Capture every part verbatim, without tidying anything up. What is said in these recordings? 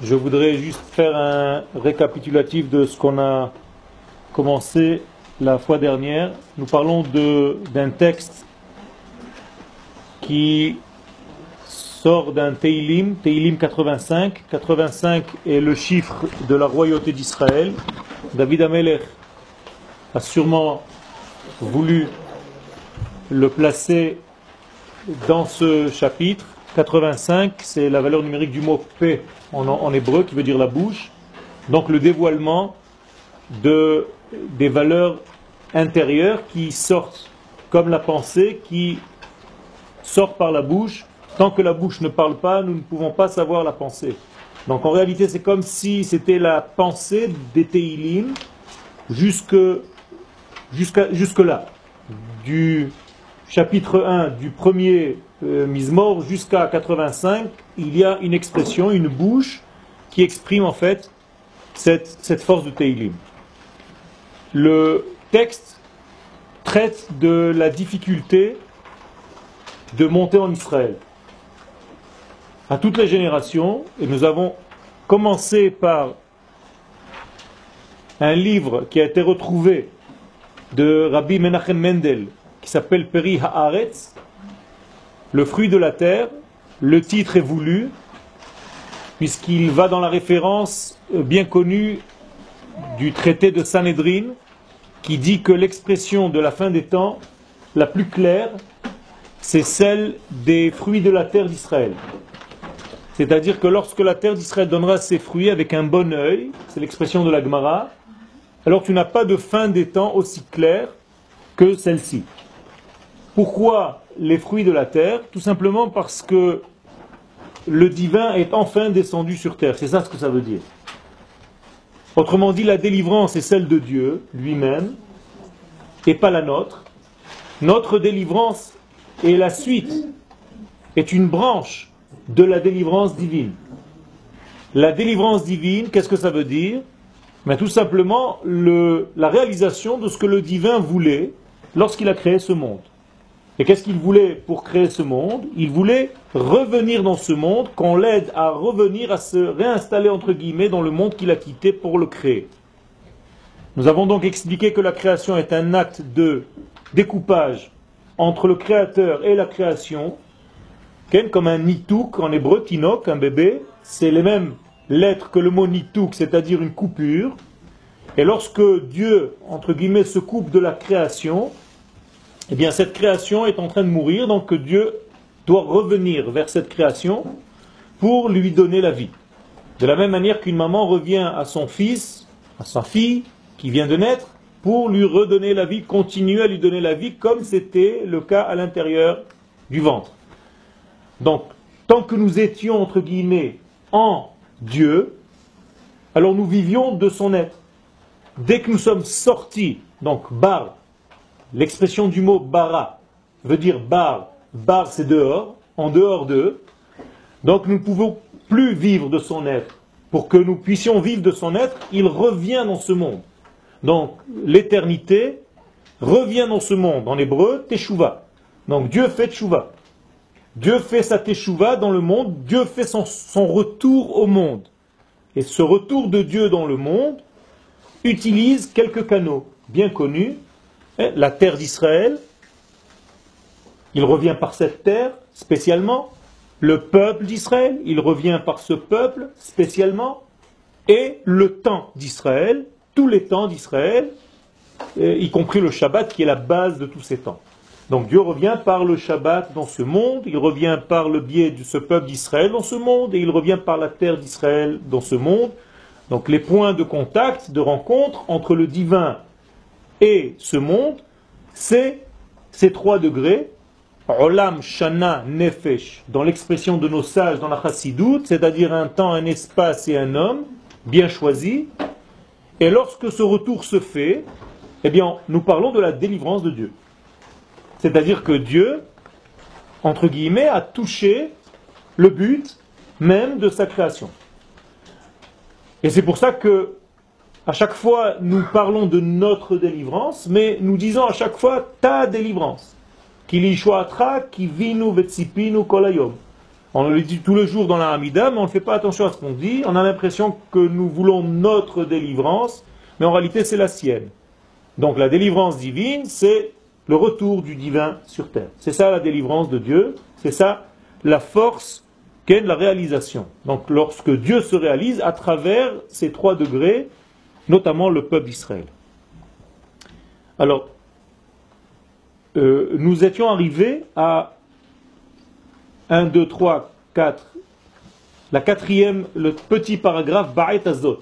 Je voudrais juste faire un récapitulatif de ce qu'on a commencé la fois dernière. Nous parlons de, d'un texte qui sort d'un Teilim, Teilim quatre-vingt-cinq. quatre-vingt-cinq est le chiffre de la royauté d'Israël. David Amelech a sûrement voulu le placer dans ce chapitre. quatre-vingt-cinq, c'est la valeur numérique du mot P en, en hébreu, qui veut dire la bouche. Donc le dévoilement de, des valeurs intérieures qui sortent comme la pensée, qui sort par la bouche. Tant que la bouche ne parle pas, nous ne pouvons pas savoir la pensée. Donc en réalité, c'est comme si c'était la pensée des Teilim jusque, jusqu'à, jusque-là. Du chapitre un, du premier euh, Mizmor jusqu'à quatre-vingt-cinq, il y a une expression, une bouche qui exprime en fait cette, cette force de Teilim. Le texte traite de la difficulté de monter en Israël à toutes les générations, et nous avons commencé par un livre qui a été retrouvé de Rabbi Menachem Mendel qui s'appelle Peri Haaretz, le fruit de la terre. Le titre est voulu puisqu'il va dans la référence bien connue du traité de Sanhedrin qui dit que l'expression de la fin des temps la plus claire, c'est celle des fruits de la terre d'Israël. C'est-à-dire que lorsque la terre d'Israël donnera ses fruits avec un bon œil, c'est l'expression de la Gemara, alors tu n'as pas de fin des temps aussi claire que celle-ci. Pourquoi les fruits de la terre? Tout simplement parce que le divin est enfin descendu sur terre. C'est ça ce que ça veut dire. Autrement dit, la délivrance est celle de Dieu lui-même et pas la nôtre. Notre délivrance est la suite, est une branche de la délivrance divine. La délivrance divine, qu'est-ce que ça veut dire? Mais tout simplement le, la réalisation de ce que le divin voulait lorsqu'il a créé ce monde. Et qu'est-ce qu'il voulait pour créer ce monde? Il voulait revenir dans ce monde, qu'on l'aide à revenir, à se réinstaller entre guillemets dans le monde qu'il a quitté pour le créer. Nous avons donc expliqué que la création est un acte de découpage entre le créateur et la création, comme un nitouk en hébreu, tinok, un bébé, c'est les mêmes lettres que le mot nitouk, c'est-à-dire une coupure. Et lorsque Dieu, entre guillemets, se coupe de la création, eh bien cette création est en train de mourir, donc Dieu doit revenir vers cette création pour lui donner la vie. De la même manière qu'une maman revient à son fils, à sa fille, qui vient de naître, pour lui redonner la vie, continuer à lui donner la vie, comme c'était le cas à l'intérieur du ventre. Donc, tant que nous étions, entre guillemets, en Dieu, alors nous vivions de son être. Dès que nous sommes sortis, donc bar, l'expression du mot bara veut dire bar, bar c'est dehors, en dehors d'eux, donc nous ne pouvons plus vivre de son être. Pour que nous puissions vivre de son être, il revient dans ce monde. Donc l'éternité revient dans ce monde, en hébreu, teshuva. Donc Dieu fait teshuva. Dieu fait sa teshuva dans le monde, Dieu fait son, son retour au monde. Et ce retour de Dieu dans le monde utilise quelques canaux bien connus. La terre d'Israël, il revient par cette terre spécialement. Le peuple d'Israël, il revient par ce peuple spécialement. Et le temps d'Israël, tous les temps d'Israël, y compris le Shabbat qui est la base de tous ces temps. Donc Dieu revient par le Shabbat dans ce monde, il revient par le biais de ce peuple d'Israël dans ce monde, et il revient par la terre d'Israël dans ce monde. Donc les points de contact, de rencontre entre le divin et ce monde, c'est ces trois degrés, Olam, Shana, Nefesh, dans l'expression de nos sages dans la Chassidoute, c'est-à-dire un temps, un espace et un homme, bien choisi. Et lorsque ce retour se fait, eh bien, nous parlons de la délivrance de Dieu. C'est-à-dire que Dieu, entre guillemets, a touché le but même de sa création. Et c'est pour ça que, à chaque fois, nous parlons de notre délivrance, mais nous disons à chaque fois ta délivrance. On le dit tous les jours dans la Hamida, mais on ne fait pas attention à ce qu'on dit. On a l'impression que nous voulons notre délivrance, mais en réalité c'est la sienne. Donc la délivrance divine, c'est le retour du divin sur terre. C'est ça la délivrance de Dieu, c'est ça la force qu'est la réalisation. Donc lorsque Dieu se réalise à travers ces trois degrés, notamment le peuple d'Israël. Alors, euh, nous étions arrivés à un, deux, trois, quatre, la quatrième, le petit paragraphe Ba'et Azot.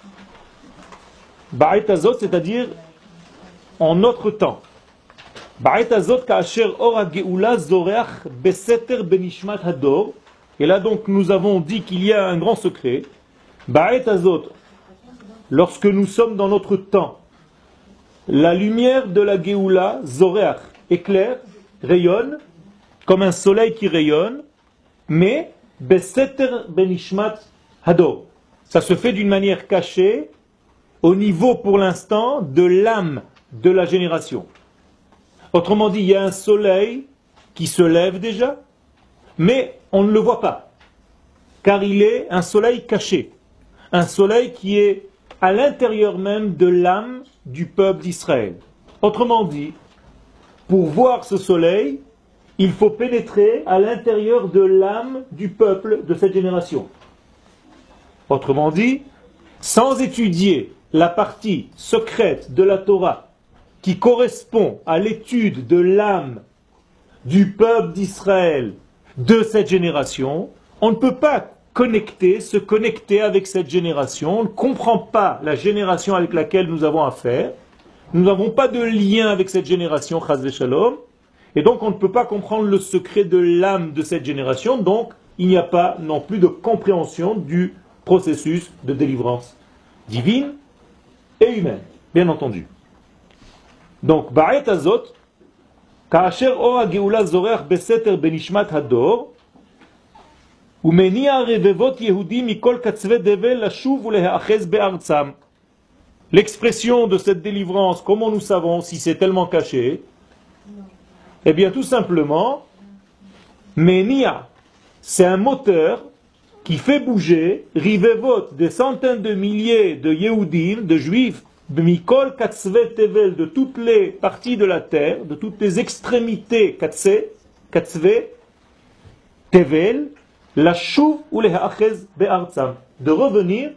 Ba'et Azot, c'est-à-dire en notre temps. Ba'et Azot ka'asher or ha'geula zoreach beseter benishmat hador. Et là donc nous avons dit qu'il y a un grand secret. Ba'et Azot, lorsque nous sommes dans notre temps, la lumière de la Géoula, zoreach, éclaire, rayonne, comme un soleil qui rayonne, mais beseter benishmat hador. Ça se fait d'une manière cachée, au niveau pour l'instant de l'âme de la génération. Autrement dit, il y a un soleil qui se lève déjà, mais on ne le voit pas, car il est un soleil caché, un soleil qui est à l'intérieur même de l'âme du peuple d'Israël. Autrement dit, pour voir ce soleil, il faut pénétrer à l'intérieur de l'âme du peuple de cette génération. Autrement dit, sans étudier la partie secrète de la Torah qui correspond à l'étude de l'âme du peuple d'Israël de cette génération, on ne peut pas connecter, se connecter avec cette génération, on ne comprend pas la génération avec laquelle nous avons affaire, nous n'avons pas de lien avec cette génération, chas v'shalom, et donc on ne peut pas comprendre le secret de l'âme de cette génération, donc il n'y a pas non plus de compréhension du processus de délivrance divine et humaine, bien entendu. Donc, Ba'et Azot, Ka'asher o ha'geula zoreach beseter benishmat hador, umeni'a revevot Yehudi mikol katzve devel lashuv ulehaachez be'artzam. L'expression de cette délivrance, comment nous savons si c'est tellement caché? Eh bien, tout simplement, Menia, c'est un moteur qui fait bouger, rivevot, des centaines de milliers de Yehudim, de Juifs, Mikol katzve tevel, de toutes les parties de la terre, de toutes les extrémités katzve, katzve tevel, la chouv ou les ha'achez be'artzam, de revenir,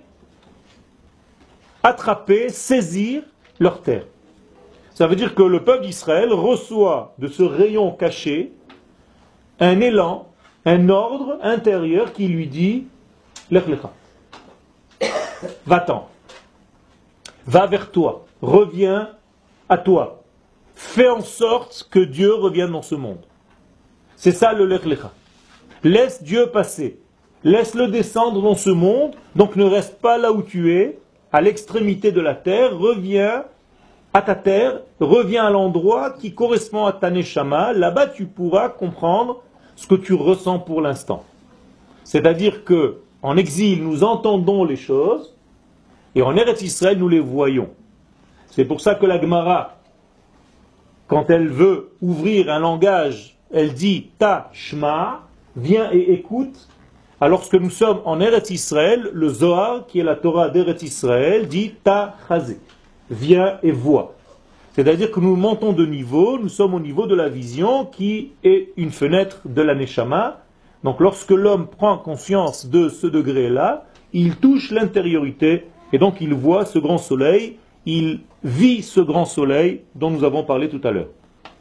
attraper, saisir leur terre. Ça veut dire que le peuple d'Israël reçoit de ce rayon caché un élan, un ordre intérieur qui lui dit Lech lecha, va-t'en. Va vers toi, reviens à toi. Fais en sorte que Dieu revienne dans ce monde. C'est ça le Lech Lecha. Laisse Dieu passer. Laisse-le descendre dans ce monde. Donc ne reste pas là où tu es, à l'extrémité de la terre. Reviens à ta terre. Reviens à l'endroit qui correspond à ta neshama. Là-bas, tu pourras comprendre ce que tu ressens pour l'instant. C'est-à-dire que en exil, nous entendons les choses. Et en Eretz Israël, nous les voyons. C'est pour ça que la Gemara, quand elle veut ouvrir un langage, elle dit Ta Shma, viens et écoute. Alors que nous sommes en Eretz Israël, le Zohar, qui est la Torah d'Eretz Israël, dit Ta Chazé, viens et vois. C'est-à-dire que nous montons de niveau, nous sommes au niveau de la vision, qui est une fenêtre de la Neshama. Donc lorsque l'homme prend conscience de ce degré-là, il touche l'intériorité. Et donc il voit ce grand soleil, il vit ce grand soleil dont nous avons parlé tout à l'heure.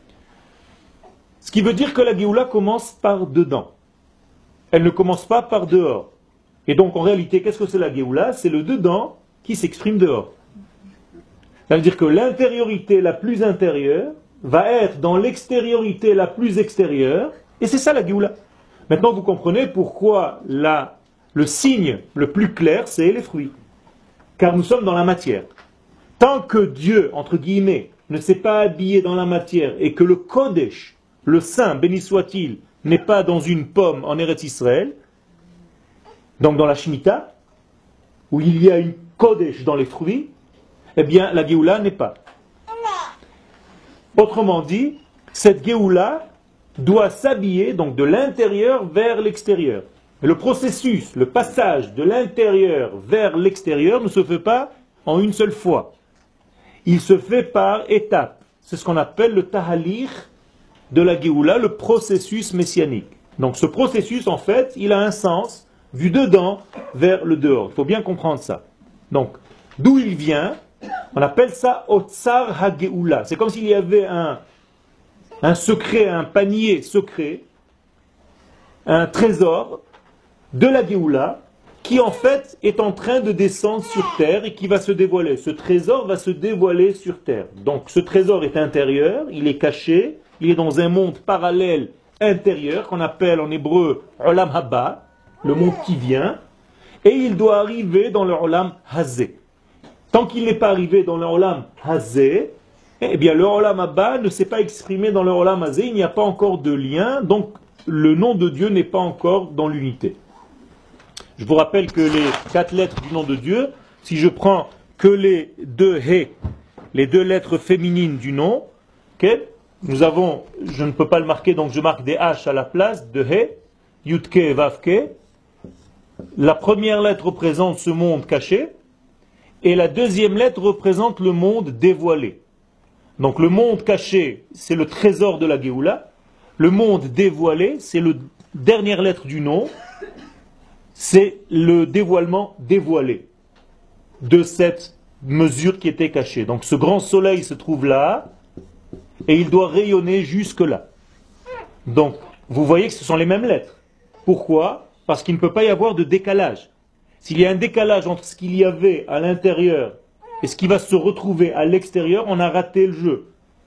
Ce qui veut dire que la Géoula commence par dedans. Elle ne commence pas par dehors. Et donc en réalité, qu'est-ce que c'est la Géoula? C'est le dedans qui s'exprime dehors. Ça veut dire que l'intériorité la plus intérieure va être dans l'extériorité la plus extérieure, et c'est ça la Géoula. Maintenant vous comprenez pourquoi la, le signe le plus clair, c'est les fruits. Car nous sommes dans la matière. Tant que Dieu, entre guillemets, ne s'est pas habillé dans la matière et que le Kodesh, le Saint, béni soit-il, n'est pas dans une pomme en Eretz Israël, donc dans la Shemitah, où il y a une Kodesh dans les fruits, eh bien la Géoula n'est pas. Autrement dit, cette Géoula doit s'habiller donc de l'intérieur vers l'extérieur. Le processus, le passage de l'intérieur vers l'extérieur ne se fait pas en une seule fois. Il se fait par étapes. C'est ce qu'on appelle le tahalir de la Géoula, le processus messianique. Donc ce processus, en fait, il a un sens vu dedans vers le dehors. Il faut bien comprendre ça. Donc, d'où il vient, on appelle ça Otsar HaGeoula. C'est comme s'il y avait un, un secret, un panier secret, un trésor de la Géoula, qui en fait est en train de descendre sur terre et qui va se dévoiler. Ce trésor va se dévoiler sur terre. Donc ce trésor est intérieur, il est caché, il est dans un monde parallèle intérieur qu'on appelle en hébreu Olam Haba, le monde qui vient, et il doit arriver dans le Olam Hazé. Tant qu'il n'est pas arrivé dans le Olam Hazé, eh bien le Olam Haba ne s'est pas exprimé dans le Olam Hazé, il n'y a pas encore de lien, donc le nom de Dieu n'est pas encore dans l'unité. Je vous rappelle que les quatre lettres du nom de Dieu, si je prends que les deux He, les deux lettres féminines du nom, okay, nous avons, je ne peux pas le marquer, donc je marque des H à la place de He, Yudke et Vavke. La première lettre représente ce monde caché, et la deuxième lettre représente le monde dévoilé. Donc le monde caché, c'est le trésor de la Géoula. Le monde dévoilé, c'est la dernière lettre du nom, c'est le dévoilement dévoilé de cette mesure qui était cachée. Donc ce grand soleil se trouve là, et il doit rayonner jusque là. Donc, vous voyez que ce sont les mêmes lettres. Pourquoi ? Parce qu'il ne peut pas y avoir de décalage. S'il y a un décalage entre ce qu'il y avait à l'intérieur et ce qui va se retrouver à l'extérieur, on a raté le jeu.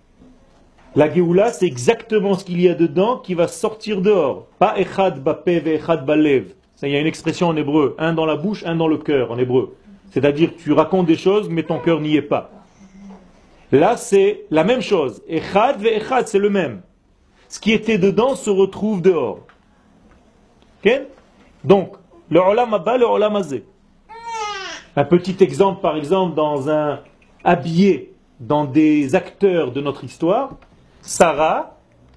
La Géoula, c'est exactement ce qu'il y a dedans qui va sortir dehors. Pas echad ba'peh ve echad ba'lev. Il y a une expression en hébreu, un dans la bouche, un dans le cœur en hébreu. C'est-à-dire tu racontes des choses, mais ton cœur n'y est pas. Là, c'est la même chose. Echad ve echad, c'est le même. Ce qui était dedans se retrouve dehors. Okay? Donc, le Olam Haba, le Olam Hazé. Un petit exemple, par exemple, dans un habillé dans des acteurs de notre histoire, Sarah,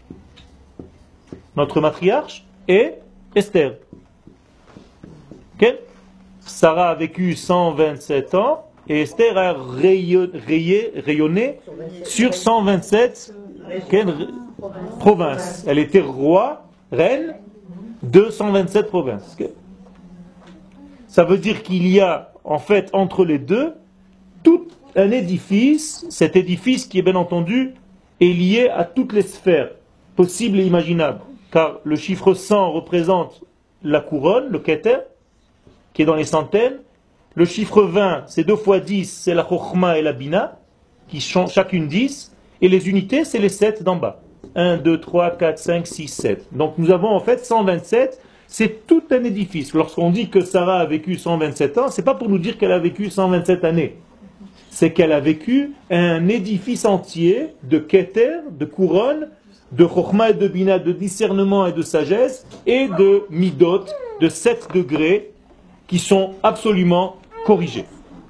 notre matriarche, et Esther. Okay? Sarah a vécu cent vingt-sept ans et Esther a rayon, rayé, rayonné sur cent vingt-sept okay, provinces. Elle était roi, reine de cent vingt-sept provinces. Okay? Ça veut dire qu'il y a en fait entre les deux tout un édifice, cet édifice qui est bien entendu est lié à toutes les sphères possibles et imaginables. Car le chiffre cent représente la couronne, le keter, qui est dans les centaines. Le chiffre vingt, c'est deux fois dix, c'est la chokhma et la bina, qui sont chacune dix. Et les unités, c'est les sept d'en bas. un, deux, trois, quatre, cinq, six, sept. Donc nous avons en fait cent vingt-sept, c'est tout un édifice. Lorsqu'on dit que Sarah a vécu cent vingt-sept ans, c'est pas pour nous dire qu'elle a vécu cent vingt-sept années. C'est qu'elle a vécu un édifice entier de keter, de couronne, de chokhma et de bina, de discernement et de sagesse, et de midot, de sept degrés, qui sont absolument corrigés.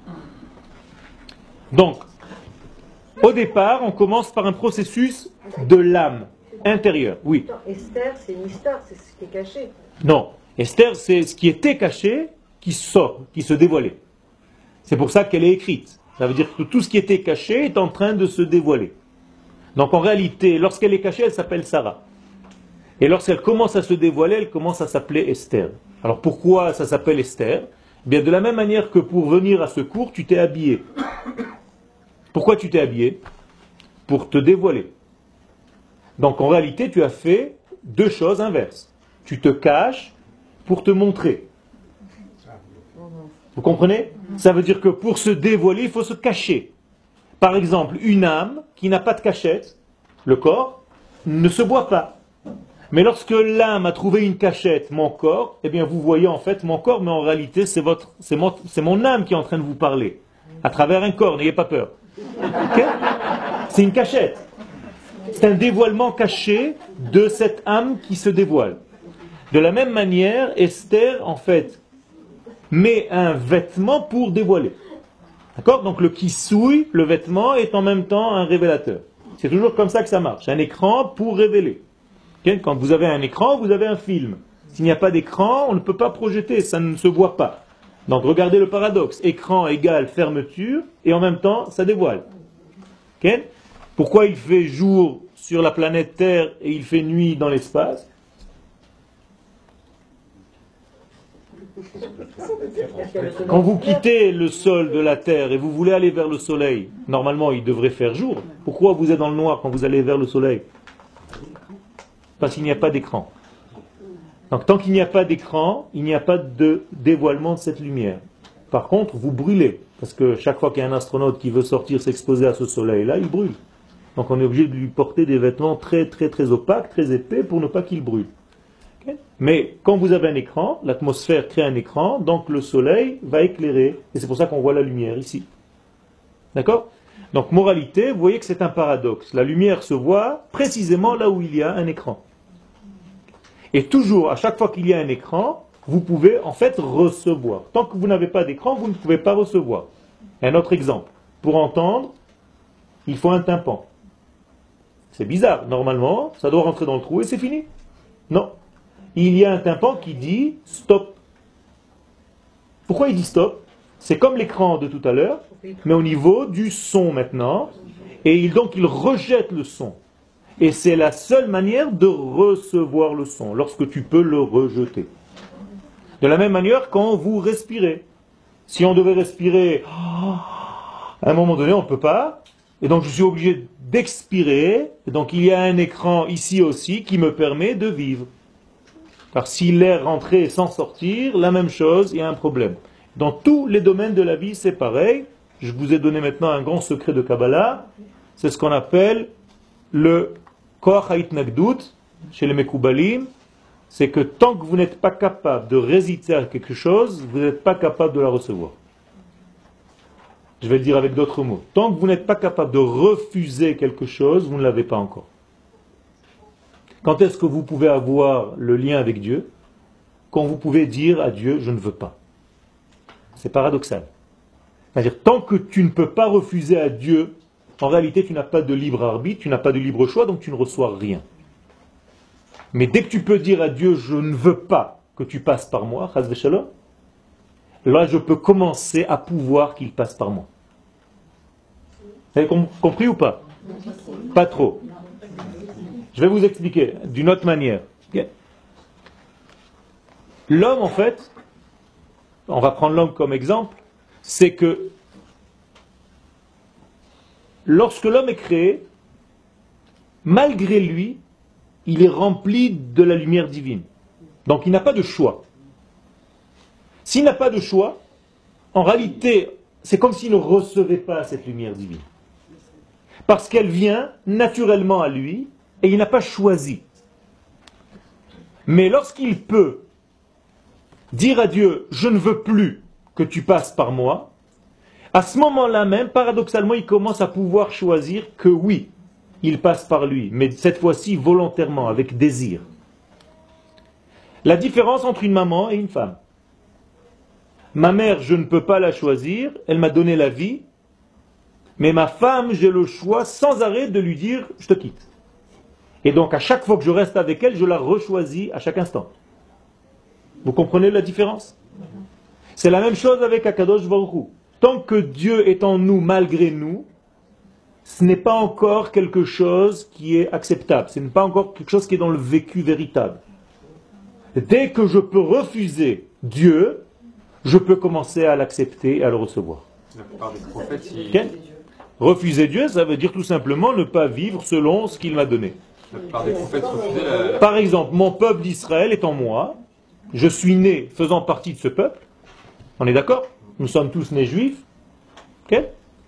Donc, au départ, on commence par un processus de l'âme intérieure. Oui. Esther, c'est une histoire, c'est ce qui est caché. Non. Esther, c'est ce qui était caché qui sort, qui se dévoilait. C'est pour ça qu'elle est écrite. Ça veut dire que tout ce qui était caché est en train de se dévoiler. Donc en réalité, lorsqu'elle est cachée, elle s'appelle Sarah. Et lorsqu'elle commence à se dévoiler, elle commence à s'appeler Esther. Alors pourquoi ça s'appelle Esther ? Eh bien de la même manière que pour venir à ce cours, tu t'es habillé. Pourquoi tu t'es habillé ? Pour te dévoiler. Donc en réalité, tu as fait deux choses inverses. Tu te caches pour te montrer. Vous comprenez ? Ça veut dire que pour se dévoiler, il faut se cacher. Par exemple, une âme qui n'a pas de cachette, le corps, ne se voit pas. Mais lorsque l'âme a trouvé une cachette, mon corps, eh bien vous voyez en fait mon corps, mais en réalité c'est votre, c'est mon, c'est mon âme qui est en train de vous parler. À travers un corps, n'ayez pas peur. Okay ? C'est une cachette. C'est un dévoilement caché de cette âme qui se dévoile. De la même manière, Esther, en fait, met un vêtement pour dévoiler. D'accord ? Donc le kissouille, le vêtement, est en même temps un révélateur. C'est toujours comme ça que ça marche. Un écran pour révéler. Okay? Quand vous avez un écran, vous avez un film. S'il n'y a pas d'écran, on ne peut pas projeter, ça ne se voit pas. Donc regardez le paradoxe. Écran égale fermeture, et en même temps, ça dévoile. Okay? Pourquoi il fait jour sur la planète Terre et il fait nuit dans l'espace? Quand vous quittez le sol de la Terre et vous voulez aller vers le soleil, normalement il devrait faire jour. Pourquoi vous êtes dans le noir quand vous allez vers le soleil? Parce qu'il n'y a pas d'écran. Donc tant qu'il n'y a pas d'écran, il n'y a pas de dévoilement de cette lumière. Par contre, vous brûlez. Parce que chaque fois qu'il y a un astronaute qui veut sortir s'exposer à ce soleil-là, il brûle. Donc on est obligé de lui porter des vêtements très très très opaques, très épais pour ne pas qu'il brûle. Okay? Mais quand vous avez un écran, l'atmosphère crée un écran, donc le soleil va éclairer. Et c'est pour ça qu'on voit la lumière ici. D'accord? Donc moralité, vous voyez que c'est un paradoxe. La lumière se voit précisément là où il y a un écran. Et toujours, à chaque fois qu'il y a un écran, vous pouvez en fait recevoir. Tant que vous n'avez pas d'écran, vous ne pouvez pas recevoir. Un autre exemple. Pour entendre, il faut un tympan. C'est bizarre. Normalement, ça doit rentrer dans le trou et c'est fini. Non. Il y a un tympan qui dit stop. Pourquoi il dit stop? C'est comme l'écran de tout à l'heure, mais au niveau du son maintenant. Et il, donc il rejette le son. Et c'est la seule manière de recevoir le son, lorsque tu peux le rejeter. De la même manière, quand vous respirez. Si on devait respirer, à un moment donné, on ne peut pas. Et donc je suis obligé d'expirer. Et donc il y a un écran ici aussi qui me permet de vivre. Car si l'air rentrait sans sortir, la même chose, il y a un problème. Dans tous les domaines de la vie, c'est pareil. Je vous ai donné maintenant un grand secret de Kabbalah. C'est ce qu'on appelle le Koach HaItnagdut chez les Mekoubalim. C'est que tant que vous n'êtes pas capable de résister à quelque chose, vous n'êtes pas capable de la recevoir. Je vais le dire avec d'autres mots. Tant que vous n'êtes pas capable de refuser quelque chose, vous ne l'avez pas encore. Quand est-ce que vous pouvez avoir le lien avec Dieu? Quand vous pouvez dire à Dieu, je ne veux pas. C'est paradoxal. C'est-à-dire, tant que tu ne peux pas refuser à Dieu, en réalité, tu n'as pas de libre arbitre, tu n'as pas de libre choix, donc tu ne reçois rien. Mais dès que tu peux dire à Dieu, je ne veux pas que tu passes par moi, chas v'shalom, là, je peux commencer à pouvoir qu'il passe par moi. Vous avez compris ou pas? Pas trop. Je vais vous expliquer d'une autre manière. Okay. L'homme, en fait, on va prendre l'homme comme exemple, c'est que lorsque l'homme est créé, malgré lui, il est rempli de la lumière divine. Donc il n'a pas de choix. S'il n'a pas de choix, en réalité, c'est comme s'il ne recevait pas cette lumière divine. Parce qu'elle vient naturellement à lui, et il n'a pas choisi. Mais lorsqu'il peut dire à Dieu, je ne veux plus que tu passes par moi, à ce moment-là même, paradoxalement, il commence à pouvoir choisir que oui, il passe par lui, mais cette fois-ci volontairement, avec désir. La différence entre une maman et une femme. Ma mère, je ne peux pas la choisir, elle m'a donné la vie, mais ma femme, j'ai le choix sans arrêt de lui dire, je te quitte. Et donc, à chaque fois que je reste avec elle, je la rechoisis à chaque instant. Vous comprenez la différence? C'est la même chose avec Akadosh Baruch Hu. Tant que Dieu est en nous, malgré nous, ce n'est pas encore quelque chose qui est acceptable. Ce n'est pas encore quelque chose qui est dans le vécu véritable. Dès que je peux refuser Dieu, je peux commencer à l'accepter et à le recevoir. La plupart des prophètes, ils... Okay? Refuser Dieu, ça veut dire tout simplement ne pas vivre selon ce qu'il m'a donné. La plupart des prophètes refusaient la... Par exemple, mon peuple d'Israël est en moi, je suis né faisant partie de ce peuple, on est d'accord? Nous sommes tous nés juifs, ok?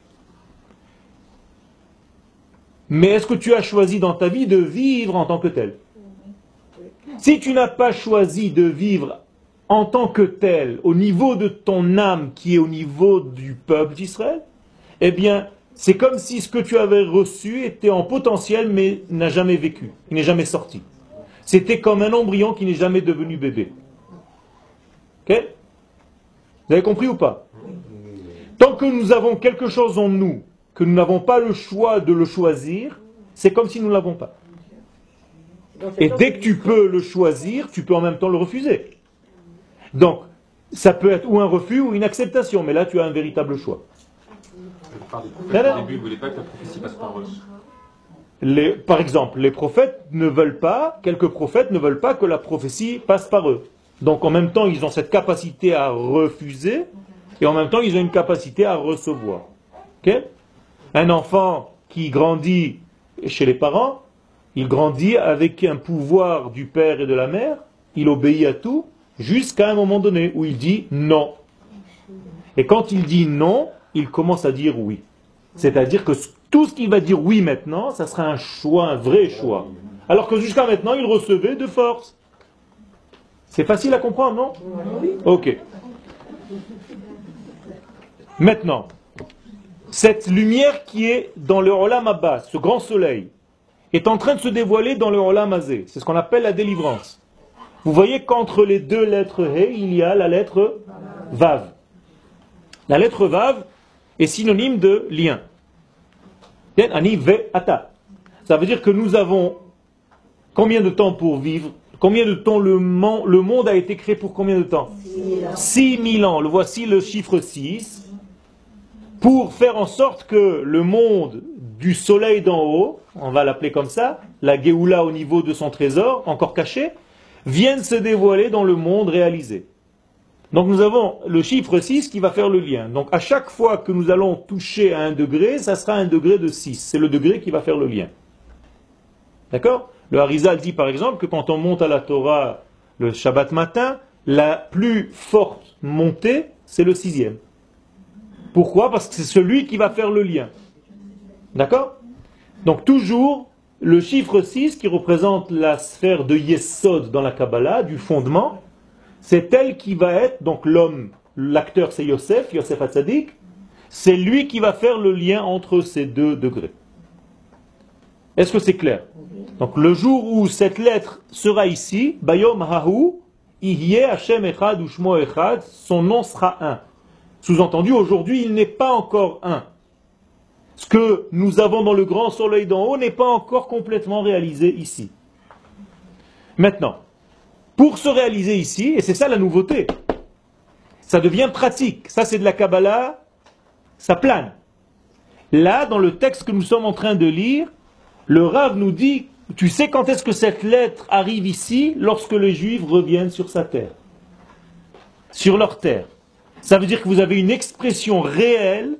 Mais est-ce que tu as choisi dans ta vie de vivre en tant que tel? Si tu n'as pas choisi de vivre en tant que tel, au niveau de ton âme qui est au niveau du peuple d'Israël, eh bien, c'est comme si ce que tu avais reçu était en potentiel mais n'a jamais vécu, il n'est jamais sorti. C'était comme un embryon qui n'est jamais devenu bébé. Ok? Vous avez compris ou pas? Tant que nous avons quelque chose en nous, que nous n'avons pas le choix de le choisir, c'est comme si nous ne l'avons pas. Dans ce Et temps, dès que tu peux le choisir, tu peux en même temps le refuser. Donc, ça peut être ou un refus ou une acceptation, mais là tu as un véritable choix. Par des prophètes, au début, ils ne voulaient pas que la prophétie passe par eux. Les, par exemple, les prophètes ne veulent pas, quelques prophètes ne veulent pas que la prophétie passe par eux. Donc en même temps, ils ont cette capacité à refuser, et en même temps, ils ont une capacité à recevoir. Okay? Un enfant qui grandit chez les parents, il grandit avec un pouvoir du père et de la mère, il obéit à tout, jusqu'à un moment donné où il dit non. Et quand il dit non, il commence à dire oui. C'est-à-dire que tout ce qu'il va dire oui maintenant, ça sera un choix, un vrai choix. Alors que jusqu'à maintenant, il recevait de force. C'est facile à comprendre, non? Ok. Maintenant, cette lumière qui est dans le Olam Abba, ce grand soleil, est en train de se dévoiler dans le Olam Hazé. C'est ce qu'on appelle la délivrance. Vous voyez qu'entre les deux lettres He, il y a la lettre Vav. La lettre Vav est synonyme de lien. Ani ve ata. Ça veut dire que nous avons combien de temps pour vivre? Combien de temps le, man, le monde a été créé pour combien de temps? six mille ans. Le voici le chiffre six. Pour faire en sorte que le monde du soleil d'en haut, on va l'appeler comme ça, la Géoula au niveau de son trésor, encore caché, vienne se dévoiler dans le monde réalisé. Donc nous avons le chiffre six qui va faire le lien. Donc à chaque fois que nous allons toucher à un degré, ça sera un degré de six. C'est le degré qui va faire le lien. D'accord? Le Harizal dit par exemple que quand on monte à la Torah le Shabbat matin, la plus forte montée, c'est le sixième. Pourquoi? Parce que c'est celui qui va faire le lien. D'accord? Donc toujours, le chiffre six qui représente la sphère de Yesod dans la Kabbalah, du fondement, c'est elle qui va être, donc l'homme, l'acteur c'est Yosef, Yosef Hatzadik, c'est lui qui va faire le lien entre ces deux degrés. Est-ce que c'est clair? Donc le jour où cette lettre sera ici, Bayom Hahu, Ihye Hashem Echad Ushmo Echad, son nom sera un. Sous-entendu, aujourd'hui il n'est pas encore un. Ce que nous avons dans le grand soleil d'en haut n'est pas encore complètement réalisé ici. Maintenant, pour se réaliser ici, et c'est ça la nouveauté, ça devient pratique. Ça c'est de la Kabbalah, ça plane. Là, dans le texte que nous sommes en train de lire, le Rav nous dit, tu sais quand est-ce que cette lettre arrive ici? Lorsque les Juifs reviennent sur sa terre. Sur leur terre. Ça veut dire que vous avez une expression réelle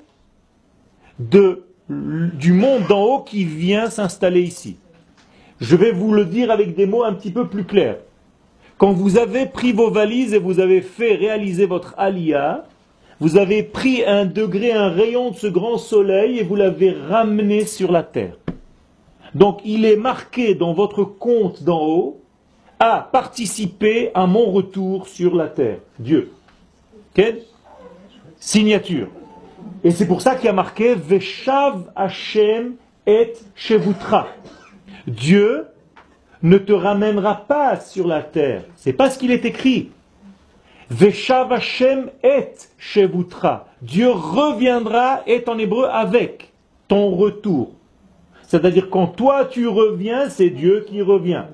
de, du monde d'en haut qui vient s'installer ici. Je vais vous le dire avec des mots un petit peu plus clairs. Quand vous avez pris vos valises et vous avez fait réaliser votre aliyah, vous avez pris un degré, un rayon de ce grand soleil et vous l'avez ramené sur la terre. Donc il est marqué dans votre compte d'en haut à participer à mon retour sur la terre. Dieu. Quelle signature. Et c'est pour ça qu'il y a marqué Veshav Hashem et Shevutra. Dieu ne te ramènera pas sur la terre. C'est pas ce qu'il est écrit. Veshav Hashem et Shevutra. Dieu reviendra, est en hébreu avec ton retour. C'est-à-dire quand toi tu reviens, c'est Dieu qui revient.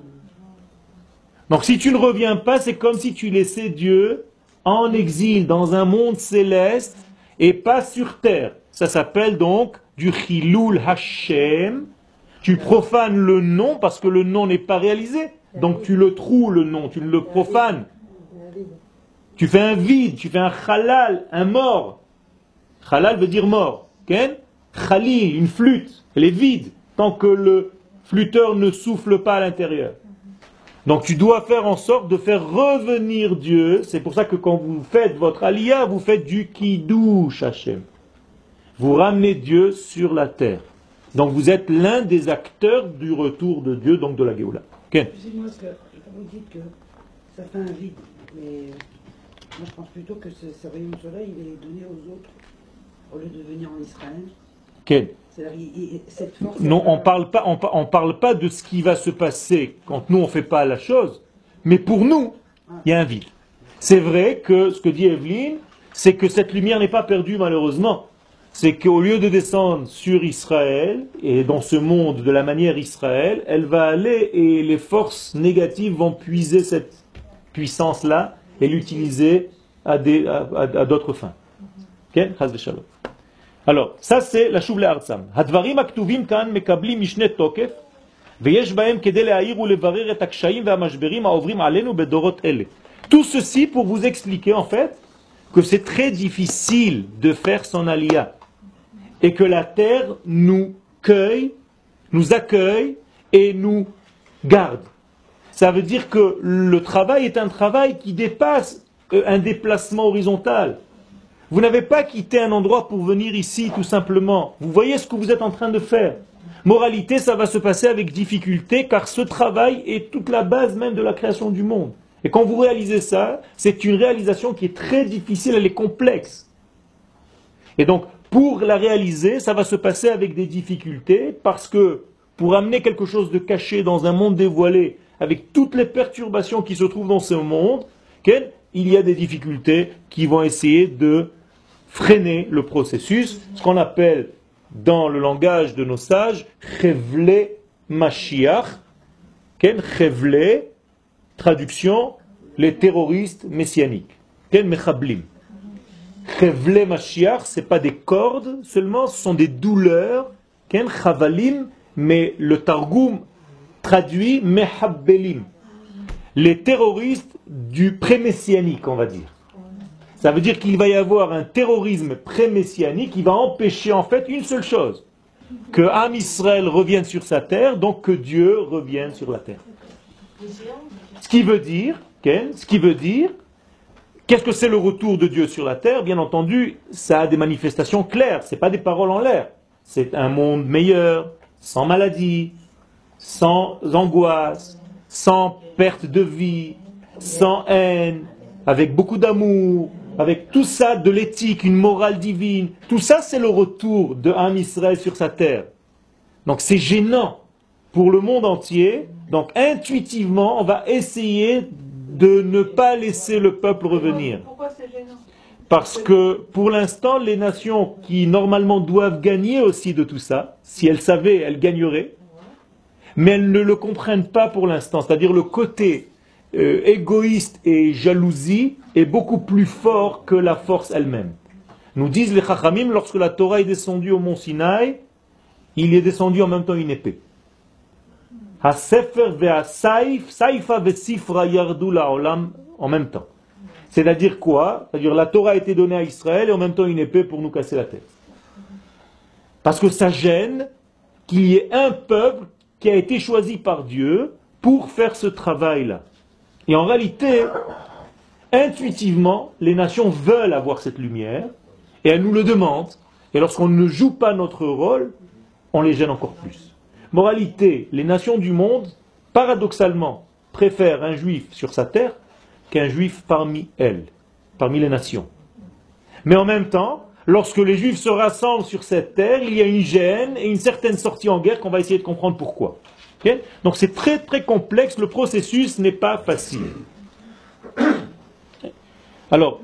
Donc si tu ne reviens pas, c'est comme si tu laissais Dieu en exil, dans un monde céleste, et pas sur terre. Ça s'appelle donc du Chilul Hashem. Tu profanes le nom parce que le nom n'est pas réalisé. Donc tu le trouves le nom, tu le profanes. Tu fais un vide, tu fais un halal, un mort. Halal veut dire mort. Ken? Khalil, une flûte, elle est vide tant que le flûteur ne souffle pas à l'intérieur. Donc tu dois faire en sorte de faire revenir Dieu. C'est pour ça que quand vous faites votre aliyah, vous faites du Kiddush Hashem. Vous ramenez Dieu sur la terre. Donc vous êtes l'un des acteurs du retour de Dieu, donc de la Géoula. Okay. Excusez-moi, parce que vous dites que ça fait un vide, mais moi je pense plutôt que ce, ce rayon de soleil il est donné aux autres au lieu de venir en Israël. Okay. C'est-à-dire, il, il, cette force, non, on parle pas, on, on parle pas de ce qui va se passer quand nous on fait pas la chose, mais pour nous, il y a un vide. C'est vrai que ce que dit Evelyne, c'est que cette lumière n'est pas perdue malheureusement. c'est qu'au lieu de descendre sur Israël, et dans ce monde de la manière Israël, elle va aller et les forces négatives vont puiser cette puissance-là et l'utiliser à, des, à, à, à d'autres fins. Okay? Alors, ça c'est la Shuv le'artzam. Hadvarim aktuvim kan mekablim mishne tokef, veyesh bahem kede le'air ou levarer et akshayim ve'amashberim ha'ovrim alenu bedorot ele. Tout ceci pour vous expliquer en fait que c'est très difficile de faire son aliyah et que la terre nous cueille, nous accueille et nous garde. Ça veut dire que le travail est un travail qui dépasse un déplacement horizontal. Vous n'avez pas quitté un endroit pour venir ici tout simplement. Vous voyez ce que vous êtes en train de faire. Moralité, ça va se passer avec difficulté car ce travail est toute la base même de la création du monde. Et quand vous réalisez ça, c'est une réalisation qui est très difficile, elle est complexe. Et donc, pour la réaliser, ça va se passer avec des difficultés parce que pour amener quelque chose de caché dans un monde dévoilé, avec toutes les perturbations qui se trouvent dans ce monde, il y a des difficultés qui vont essayer de freiner le processus, ce qu'on appelle dans le langage de nos sages, Chevle Mashiach, Chevle, traduction, les terroristes messianiques, Mechablim. Chevle Mashiach, ce n'est pas des cordes seulement, ce sont des douleurs, Chavalim, mais le Targum traduit Mehabbelim. Les terroristes du pré-messianique, on va dire. Ça veut dire qu'il va y avoir un terrorisme pré-messianique qui va empêcher en fait une seule chose, que Am Israël revienne sur sa terre, donc que Dieu revienne sur la terre. Ce qui veut dire, Ken, ce qui veut dire, qu'est-ce que c'est le retour de Dieu sur la terre? Bien entendu, ça a des manifestations claires, ce n'est pas des paroles en l'air. C'est un monde meilleur, sans maladie, sans angoisse, sans perte de vie, sans haine, avec beaucoup d'amour, avec tout ça de l'éthique, une morale divine. Tout ça, c'est le retour de Am Israël sur sa terre. Donc c'est gênant pour le monde entier. Donc intuitivement, on va essayer de ne pas laisser le peuple revenir. Pourquoi c'est gênant? Parce que pour l'instant, les nations qui normalement doivent gagner aussi de tout ça, si elles savaient, elles gagneraient, mais elles ne le comprennent pas pour l'instant. C'est-à-dire le côté euh, égoïste et jalousie est beaucoup plus fort que la force elle-même. Nous disent les Chachamim, lorsque la Torah est descendue au mont Sinaï, il est descendu en même temps une épée. Ha-sefer ve'ha-saif, saifa ve'sifra yardu la'olam, en même temps. C'est-à-dire quoi? C'est-à-dire la Torah a été donnée à Israël et en même temps une épée pour nous casser la tête. Parce que ça gêne qu'il y ait un peuple qui a été choisi par Dieu pour faire ce travail-là. Et en réalité, intuitivement, les nations veulent avoir cette lumière et elles nous le demandent. Et lorsqu'on ne joue pas notre rôle, on les gêne encore plus. Moralité, les nations du monde, paradoxalement, préfèrent un juif sur sa terre qu'un juif parmi elles, parmi les nations. Mais en même temps, lorsque les juifs se rassemblent sur cette terre, il y a une gêne et une certaine sortie en guerre qu'on va essayer de comprendre pourquoi. Okay? Donc c'est très très complexe, le processus n'est pas facile. Alors,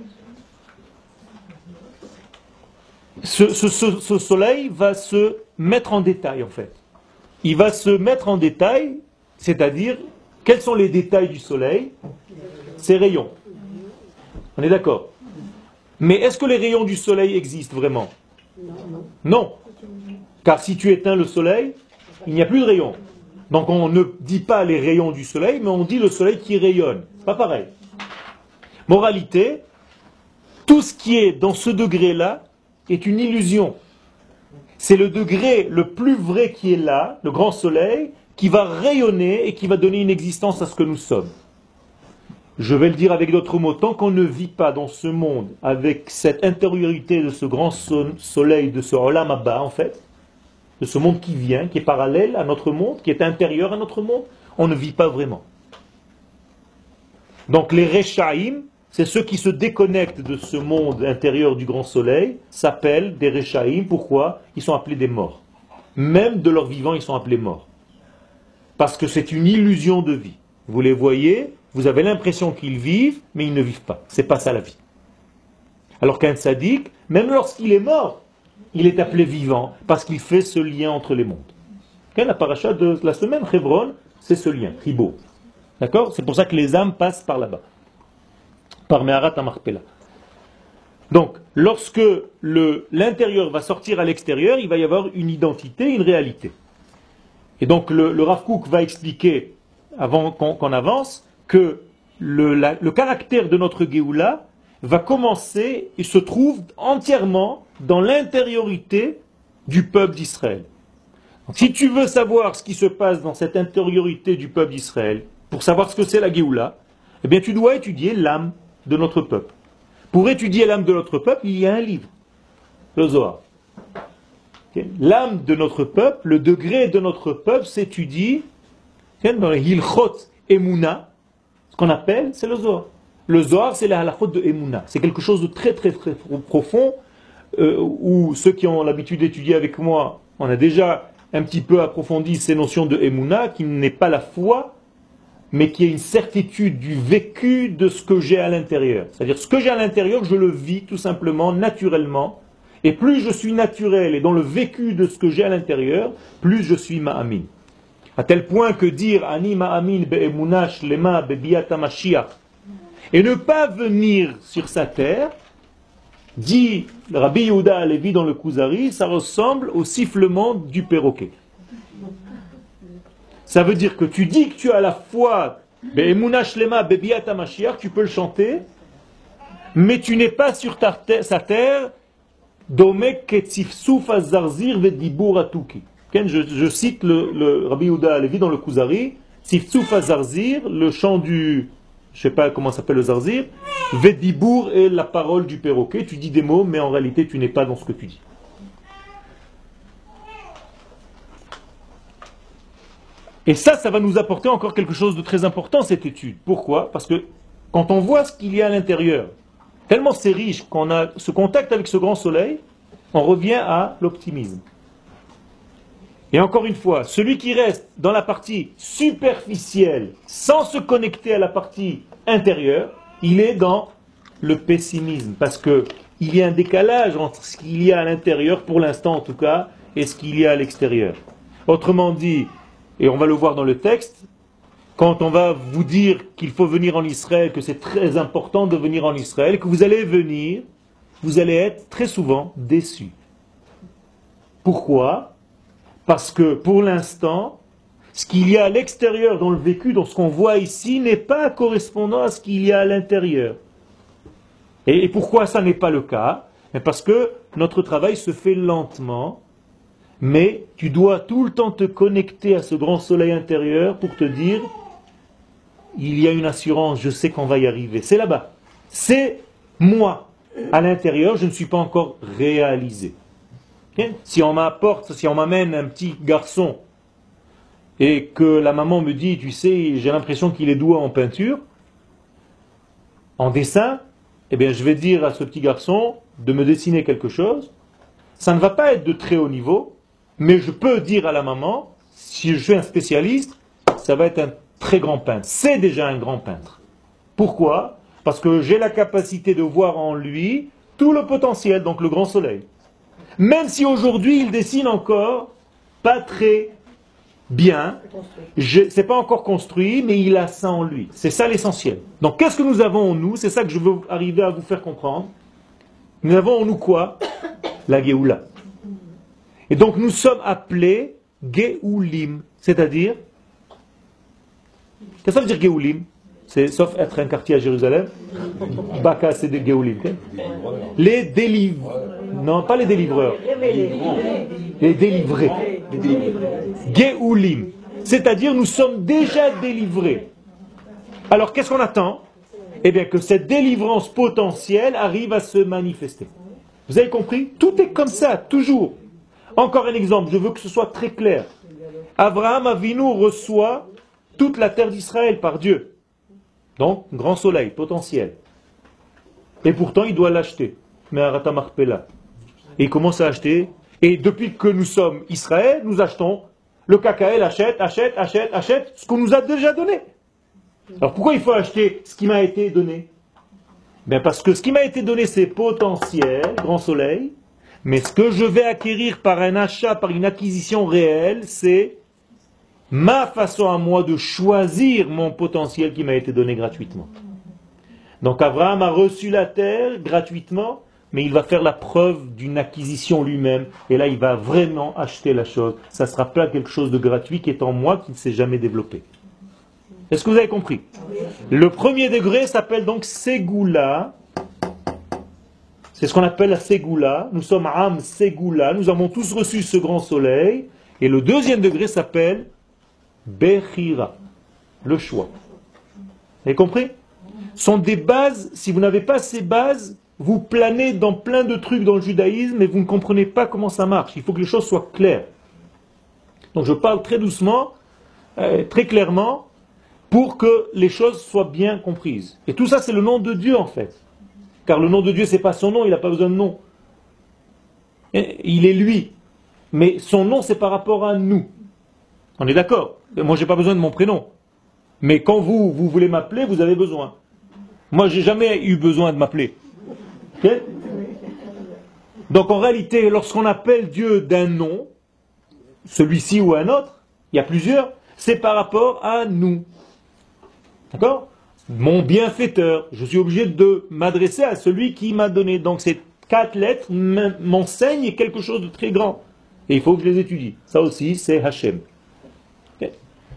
ce, ce, ce, ce soleil va se mettre en détail en fait. Il va se mettre en détail, c'est-à-dire, quels sont les détails du soleil? Ses rayons. On est d'accord? Mais est-ce que les rayons du soleil existent vraiment? Non. Car si tu éteins le soleil, il n'y a plus de rayons. Donc on ne dit pas les rayons du soleil, mais on dit le soleil qui rayonne. C'est pas pareil. Moralité, tout ce qui est dans ce degré-là est une illusion. C'est le degré le plus vrai qui est là, le grand soleil, qui va rayonner et qui va donner une existence à ce que nous sommes. Je vais le dire avec d'autres mots, tant qu'on ne vit pas dans ce monde avec cette intériorité de ce grand soleil, de ce olam haba en fait, de ce monde qui vient, qui est parallèle à notre monde, qui est intérieur à notre monde, on ne vit pas vraiment. Donc les Rechaïm, c'est ceux qui se déconnectent de ce monde intérieur du grand soleil, s'appellent des Rechaïm. Pourquoi? Ils sont appelés des morts. Même de leur vivant, ils sont appelés morts. Parce que c'est une illusion de vie. Vous les voyez, vous avez l'impression qu'ils vivent, mais ils ne vivent pas. C'est pas ça la vie. Alors qu'un tzaddik, même lorsqu'il est mort, il est appelé vivant parce qu'il fait ce lien entre les mondes. Okay, la paracha de la semaine, Hebron, c'est ce lien, Ribo. D'accord? C'est pour ça que les âmes passent par là-bas, par Meharat HaMachpelah. Donc, lorsque le, l'intérieur va sortir à l'extérieur, il va y avoir une identité, une réalité. Et donc, le, le Rav Kook va expliquer, avant qu'on, qu'on avance, que le, la, le caractère de notre Géoula va commencer et se trouve entièrement dans l'intériorité du peuple d'Israël. Donc, si tu veux savoir ce qui se passe dans cette intériorité du peuple d'Israël, pour savoir ce que c'est la Géoula, eh bien, tu dois étudier l'âme de notre peuple. Pour étudier l'âme de notre peuple, il y a un livre, le Zohar. Okay. L'âme de notre peuple, le degré de notre peuple s'étudie okay, dans les Hilchot Emouna, ce qu'on appelle, c'est le Zohar. Le Zohar, c'est la halachot de Emouna. C'est quelque chose de très très très profond, euh, où ceux qui ont l'habitude d'étudier avec moi, on a déjà un petit peu approfondi ces notions de Emouna, qui n'est pas la foi, mais qui est une certitude du vécu de ce que j'ai à l'intérieur. C'est-à-dire, ce que j'ai à l'intérieur, je le vis tout simplement, naturellement, et plus je suis naturel et dans le vécu de ce que j'ai à l'intérieur, plus je suis ma'amin. À tel point que dire « Ani ma'amin be'emuna shlema be'biyata mashiach » et ne pas venir sur sa terre, dit Rabbi Yehuda Halevi dans le Kuzari, ça ressemble au sifflement du perroquet. Ça veut dire que tu dis que tu as la foi, Be'emuna shlema be'biyata mashiach, tu peux le chanter, mais tu n'es pas sur ta terre, sa terre, Domek ketzifsuf azarzir vedibur atuki. Je, je cite le, le Rabbi Yehuda Halevi dans le Kuzari, Tzifsuf azarzir, le chant du, je sais pas comment s'appelle le zarzir, vedibur est la parole du perroquet, tu dis des mots, mais en réalité tu n'es pas dans ce que tu dis. Et ça, ça va nous apporter encore quelque chose de très important, cette étude. Pourquoi? Parce que quand on voit ce qu'il y a à l'intérieur, tellement c'est riche qu'on a ce contact avec ce grand soleil, on revient à l'optimisme. Et encore une fois, celui qui reste dans la partie superficielle, sans se connecter à la partie intérieure, il est dans le pessimisme. Parce que il y a un décalage entre ce qu'il y a à l'intérieur, pour l'instant en tout cas, et ce qu'il y a à l'extérieur. Autrement dit, et on va le voir dans le texte, quand on va vous dire qu'il faut venir en Israël, que c'est très important de venir en Israël, que vous allez venir, vous allez être très souvent déçus. Pourquoi? Parce que pour l'instant, ce qu'il y a à l'extérieur dans le vécu, dans ce qu'on voit ici, n'est pas correspondant à ce qu'il y a à l'intérieur. Et, et pourquoi ça n'est pas le cas? Parce que notre travail se fait lentement, mais tu dois tout le temps te connecter à ce grand soleil intérieur pour te dire, il y a une assurance, je sais qu'on va y arriver. C'est là-bas. C'est moi. À l'intérieur, je ne suis pas encore réalisé. Okay? Si on m'apporte, si on m'amène un petit garçon et que la maman me dit, tu sais, j'ai l'impression qu'il est doué en peinture, en dessin, eh bien je vais dire à ce petit garçon de me dessiner quelque chose. Ça ne va pas être de très haut niveau, mais je peux dire à la maman, si je suis un spécialiste, ça va être un très grand peintre. C'est déjà un grand peintre. Pourquoi? Parce que j'ai la capacité de voir en lui tout le potentiel, donc le grand soleil. Même si aujourd'hui il dessine encore pas très bien, c'est pas encore construit, mais il a ça en lui. C'est ça l'essentiel. Donc qu'est-ce que nous avons en nous? C'est ça que je veux arriver à vous faire comprendre. Nous avons en nous quoi? La Géoula. Et donc nous sommes appelés Géoulim, c'est-à-dire, qu'est-ce que ça veut dire Géoulim? C'est, sauf être un quartier à Jérusalem, Baka c'est des Géoulim. Les délivreurs, non pas les délivreurs, les délivrés. Géoulim, c'est-à-dire nous sommes déjà délivrés. Alors qu'est-ce qu'on attend? Eh bien que cette délivrance potentielle arrive à se manifester. Vous avez compris? Tout est comme ça, toujours. Encore un exemple, je veux que ce soit très clair. Abraham Avinu reçoit toute la terre d'Israël par Dieu. Donc, grand soleil, potentiel. Et pourtant, il doit l'acheter. Mais Arata Marpella. Et il commence à acheter. Et depuis que nous sommes Israël, nous achetons. Le Kakaël achète, achète, achète, achète ce qu'on nous a déjà donné. Alors pourquoi il faut acheter ce qui m'a été donné? Bien parce que ce qui m'a été donné, c'est potentiel, grand soleil. Mais ce que je vais acquérir par un achat, par une acquisition réelle, c'est ma façon à moi de choisir mon potentiel qui m'a été donné gratuitement. Donc Abraham a reçu la terre gratuitement, mais il va faire la preuve d'une acquisition lui-même. Et là, il va vraiment acheter la chose. Ça ne sera pas quelque chose de gratuit qui est en moi, qui ne s'est jamais développé. Est-ce que vous avez compris? Le premier degré s'appelle donc Ségoula. C'est ce qu'on appelle la Ségoula. Nous sommes Am Ségoula. Nous avons tous reçu ce grand soleil. Et le deuxième degré s'appelle Bechira, le choix. Vous avez compris? Ce sont des bases. Si vous n'avez pas ces bases, vous planez dans plein de trucs dans le judaïsme et vous ne comprenez pas comment ça marche. Il faut que les choses soient claires. Donc je parle très doucement, euh, très clairement, pour que les choses soient bien comprises. Et tout ça, c'est le nom de Dieu en fait. Car le nom de Dieu, ce n'est pas son nom, il n'a pas besoin de nom. Il est lui. Mais son nom, c'est par rapport à nous. On est d'accord? Moi, je n'ai pas besoin de mon prénom. Mais quand vous, vous voulez m'appeler, vous avez besoin. Moi, j'ai jamais eu besoin de m'appeler. Okay? Donc en réalité, lorsqu'on appelle Dieu d'un nom, celui-ci ou un autre, il y a plusieurs, c'est par rapport à nous. D'accord? Mon bienfaiteur, je suis obligé de m'adresser à celui qui m'a donné. Donc ces quatre lettres m'enseignent quelque chose de très grand. Et il faut que je les étudie. Ça aussi, c'est Hachem. Okay?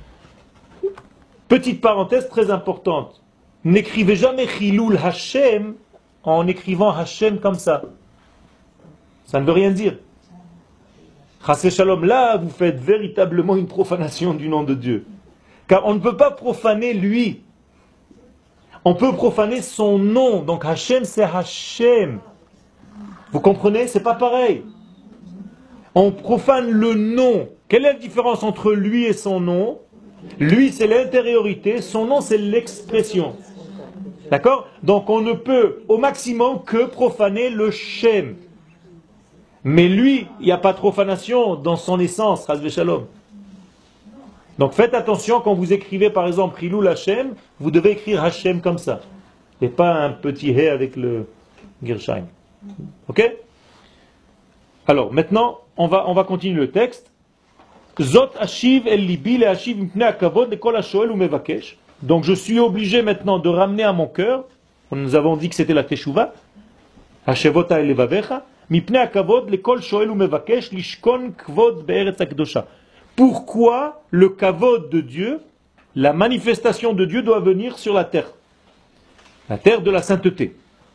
Petite parenthèse très importante. N'écrivez jamais Chilul Hachem en écrivant Hachem comme ça. Ça ne veut rien dire. Chassé Shalom, là, vous faites véritablement une profanation du nom de Dieu. Car on ne peut pas profaner lui. On peut profaner son nom. Donc Hachem, c'est Hachem. Vous comprenez? C'est pas pareil. On profane le nom. Quelle est la différence entre lui et son nom? Lui, c'est l'intériorité. Son nom, c'est l'expression. D'accord? Donc on ne peut au maximum que profaner le Shem. Mais lui, il n'y a pas de profanation dans son essence, Chas v'Shalom. Donc faites attention quand vous écrivez par exemple Chilul Hashem, vous devez écrire Hashem comme ça. Et pas un petit hé avec le Gershaim. Ok? Alors maintenant, on va, on va continuer le texte. Zot ashiv el libi le ashiv mpnei hakavod le kol hashoel umevakesh. Donc je suis obligé maintenant de ramener à mon cœur, nous avons dit que c'était la teshuva, hashevota el levavecha, mipnei hakavod le kol shoel umevakesh lishkon kvod be'eretz hakdosha. Pourquoi le kavod de Dieu, la manifestation de Dieu doit venir sur la terre? La terre de la sainteté.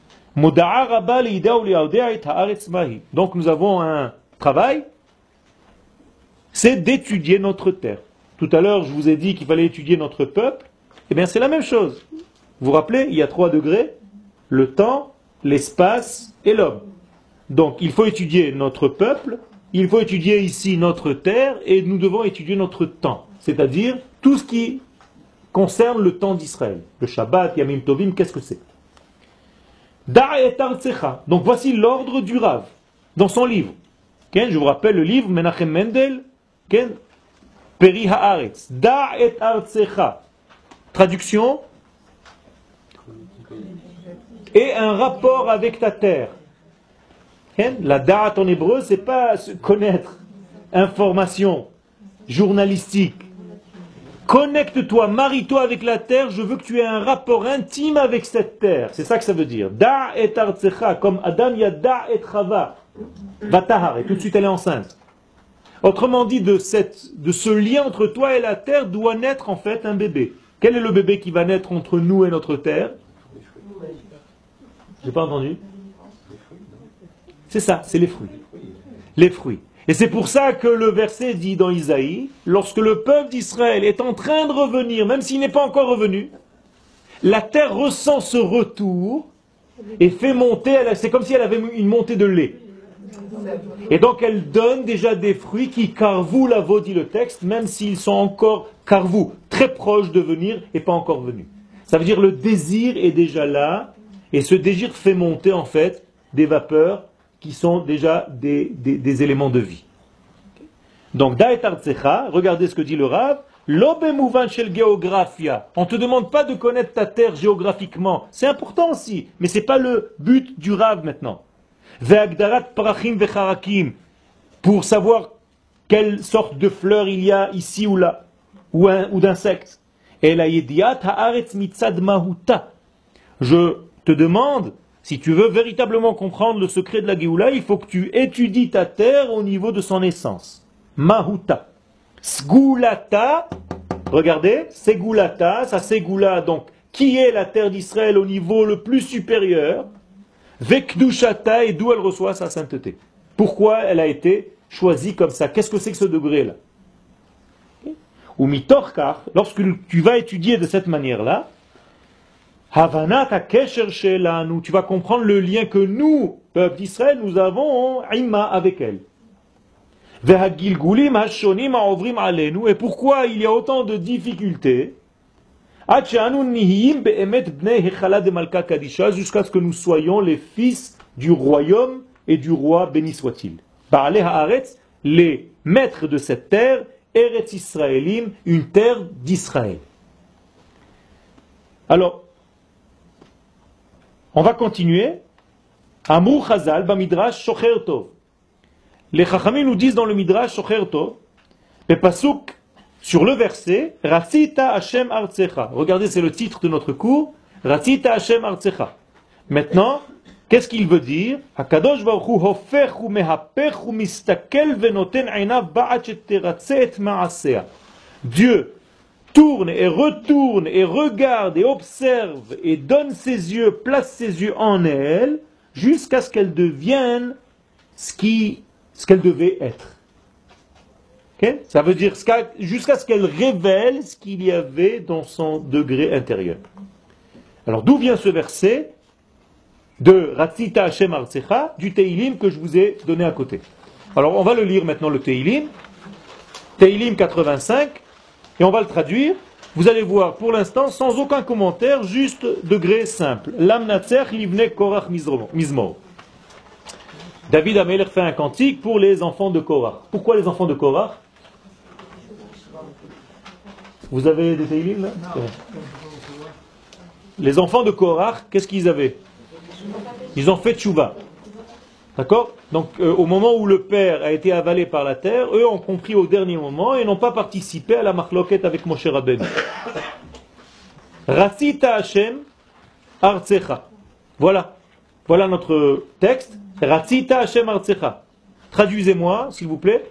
Donc nous avons un travail, c'est d'étudier notre terre. Tout à l'heure, je vous ai dit qu'il fallait étudier notre peuple. Eh bien, c'est la même chose. Vous vous rappelez, il y a trois degrés, le temps, l'espace et l'homme. Donc, il faut étudier notre peuple, il faut étudier ici notre terre, et nous devons étudier notre temps. C'est-à-dire, tout ce qui concerne le temps d'Israël. Le Shabbat, Yamim Tovim, qu'est-ce que c'est? Da et Artsecha. Donc, voici l'ordre du Rav, dans son livre. Okay? Je vous rappelle le livre, Menachem Mendel, okay? Peri Haaretz. Da et Artsecha. Traduction. Et un rapport avec ta terre. La da'at en hébreu, c'est pas se connaître, information, journalistique. Connecte-toi, marie-toi avec la terre, je veux que tu aies un rapport intime avec cette terre. C'est ça que ça veut dire. Da' et artsecha, comme Adam yada et Chava. Vatahar, et tout de suite elle est enceinte. Autrement dit, de, cette, de ce lien entre toi et la terre doit naître en fait un bébé. Quel est le bébé qui va naître entre nous et notre terre? J'ai pas entendu. C'est ça, c'est les fruits. Les fruits. Et c'est pour ça que le verset dit dans Isaïe, lorsque le peuple d'Israël est en train de revenir, même s'il n'est pas encore revenu, la terre ressent ce retour et fait monter, c'est comme si elle avait une montée de lait. Et donc elle donne déjà des fruits qui carvou lavo, dit le texte, même s'ils sont encore carvou, très proches de venir et pas encore venus. Ça veut dire le désir est déjà là, et ce désir fait monter en fait des vapeurs qui sont déjà des, des, des éléments de vie. Donc, Da'et Artsecha, regardez ce que dit le Rav, L'obemouvan shel géographia. On ne te demande pas de connaître ta terre géographiquement. C'est important aussi, mais ce n'est pas le but du Rav maintenant. Ve'agdarat parachim vecharakim, pour savoir quelle sorte de fleurs il y a ici ou là, ou, un, ou d'insectes. Et la yediat haaretz mitzad mahuta. Je te demande, si tu veux véritablement comprendre le secret de la Géoula, il faut que tu étudies ta terre au niveau de son essence. Mahuta. Sgulata, regardez, Segulata, ça Segula, donc, qui est la terre d'Israël au niveau le plus supérieur, Vekdushata, et d'où elle reçoit sa sainteté. Pourquoi elle a été choisie comme ça? Qu'est-ce que c'est que ce degré-là? Ou mitorkar, lorsque tu vas étudier de cette manière-là, Havanat kesher shelanu, tu vas comprendre le lien que nous, peuple d'Israël, nous avons imma avec elle. Vehagilgulim hashonim ha'ovrim alenu, et pourquoi il y a autant de difficultés? Jusqu'à ce que nous soyons les fils du royaume et du roi, béni soit-il. Ba'alei haaretz, les maîtres de cette terre, Eretz Israélim, une terre d'Israël. Alors, on va continuer. Amur Chazal, Bamidrash, Shocher Tov. Les Chachamim nous disent dans le Midrash, Shocher Tov, le pasuk, sur le verset, Ratzita Hashem Artsecha. Regardez, c'est le titre de notre cours. Ratzita Hashem Artsecha. Maintenant, qu'est-ce qu'il veut dire? Hakadosh Baruch Hu hofech hu mehapech hu mistakel venoten einav ba'at sheteratze et ma'asea. Dieu tourne et retourne et regarde et observe et donne ses yeux, place ses yeux en elle, jusqu'à ce qu'elle devienne ce qui, ce qu'elle devait être. Okay? Ça veut dire jusqu'à ce qu'elle révèle ce qu'il y avait dans son degré intérieur. Alors d'où vient ce verset de Ratzita Hashem Artsecha, du Teilim que je vous ai donné à côté? Alors on va le lire maintenant, le Teilim. Teilim quatre-vingt-cinq, et on va le traduire. Vous allez voir, pour l'instant, sans aucun commentaire, juste degré simple. Lam Natsech livne Korach Mizmor. David Amelech fait un cantique pour les enfants de Korach. Pourquoi les enfants de Korach? Vous avez des Teilim là? Les enfants de Korach, qu'est-ce qu'ils avaient? Ils ont fait tchouva. D'accord? Donc euh, au moment où le père a été avalé par la terre, eux ont compris au dernier moment et n'ont pas participé à la marloquette avec Moshe Rabbeinu. Ratzita Hashem Artsecha. Voilà. Voilà notre texte. Ratzita Hashem Artsecha. Traduisez-moi, s'il vous plaît.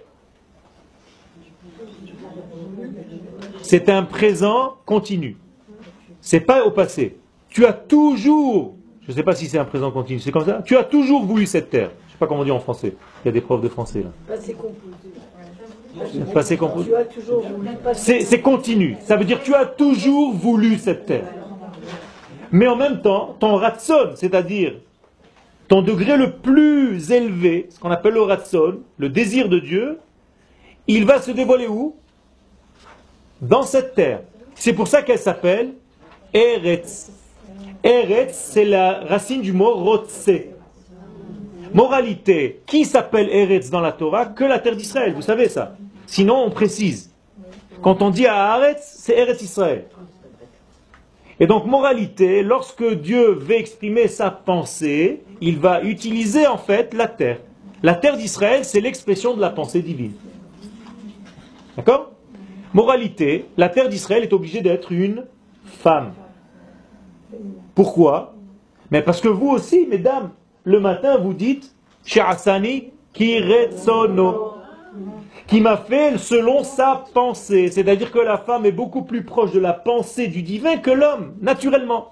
C'est un présent continu. C'est pas au passé. Tu as toujours, je ne sais pas si c'est un présent continu, c'est comme ça. Tu as toujours voulu cette terre. Je ne sais pas comment on dit en français. Il y a des profs de français là. Passé composé. Passé composé. Tu as toujours voulu. C'est, c'est continu. Ça veut dire tu as toujours voulu cette terre. Mais en même temps, ton ratson, c'est-à-dire ton degré le plus élevé, ce qu'on appelle le ratson, le désir de Dieu, il va se dévoiler où? Dans cette terre. C'est pour ça qu'elle s'appelle Eretz. Eretz, c'est la racine du mot Rotse. Moralité, qui s'appelle Eretz dans la Torah? Que la terre d'Israël, vous savez ça. Sinon, on précise. Quand on dit à Eretz, c'est Eretz Israël. Et donc, moralité, lorsque Dieu veut exprimer sa pensée, il va utiliser en fait la terre. La terre d'Israël, c'est l'expression de la pensée divine. D'accord? Moralité, la terre d'Israël est obligée d'être une femme. Pourquoi? Mais parce que vous aussi, mesdames, le matin, vous dites She'asani kiretsono, qui m'a fait selon sa pensée. C'est-à-dire que la femme est beaucoup plus proche de la pensée du divin que l'homme, naturellement.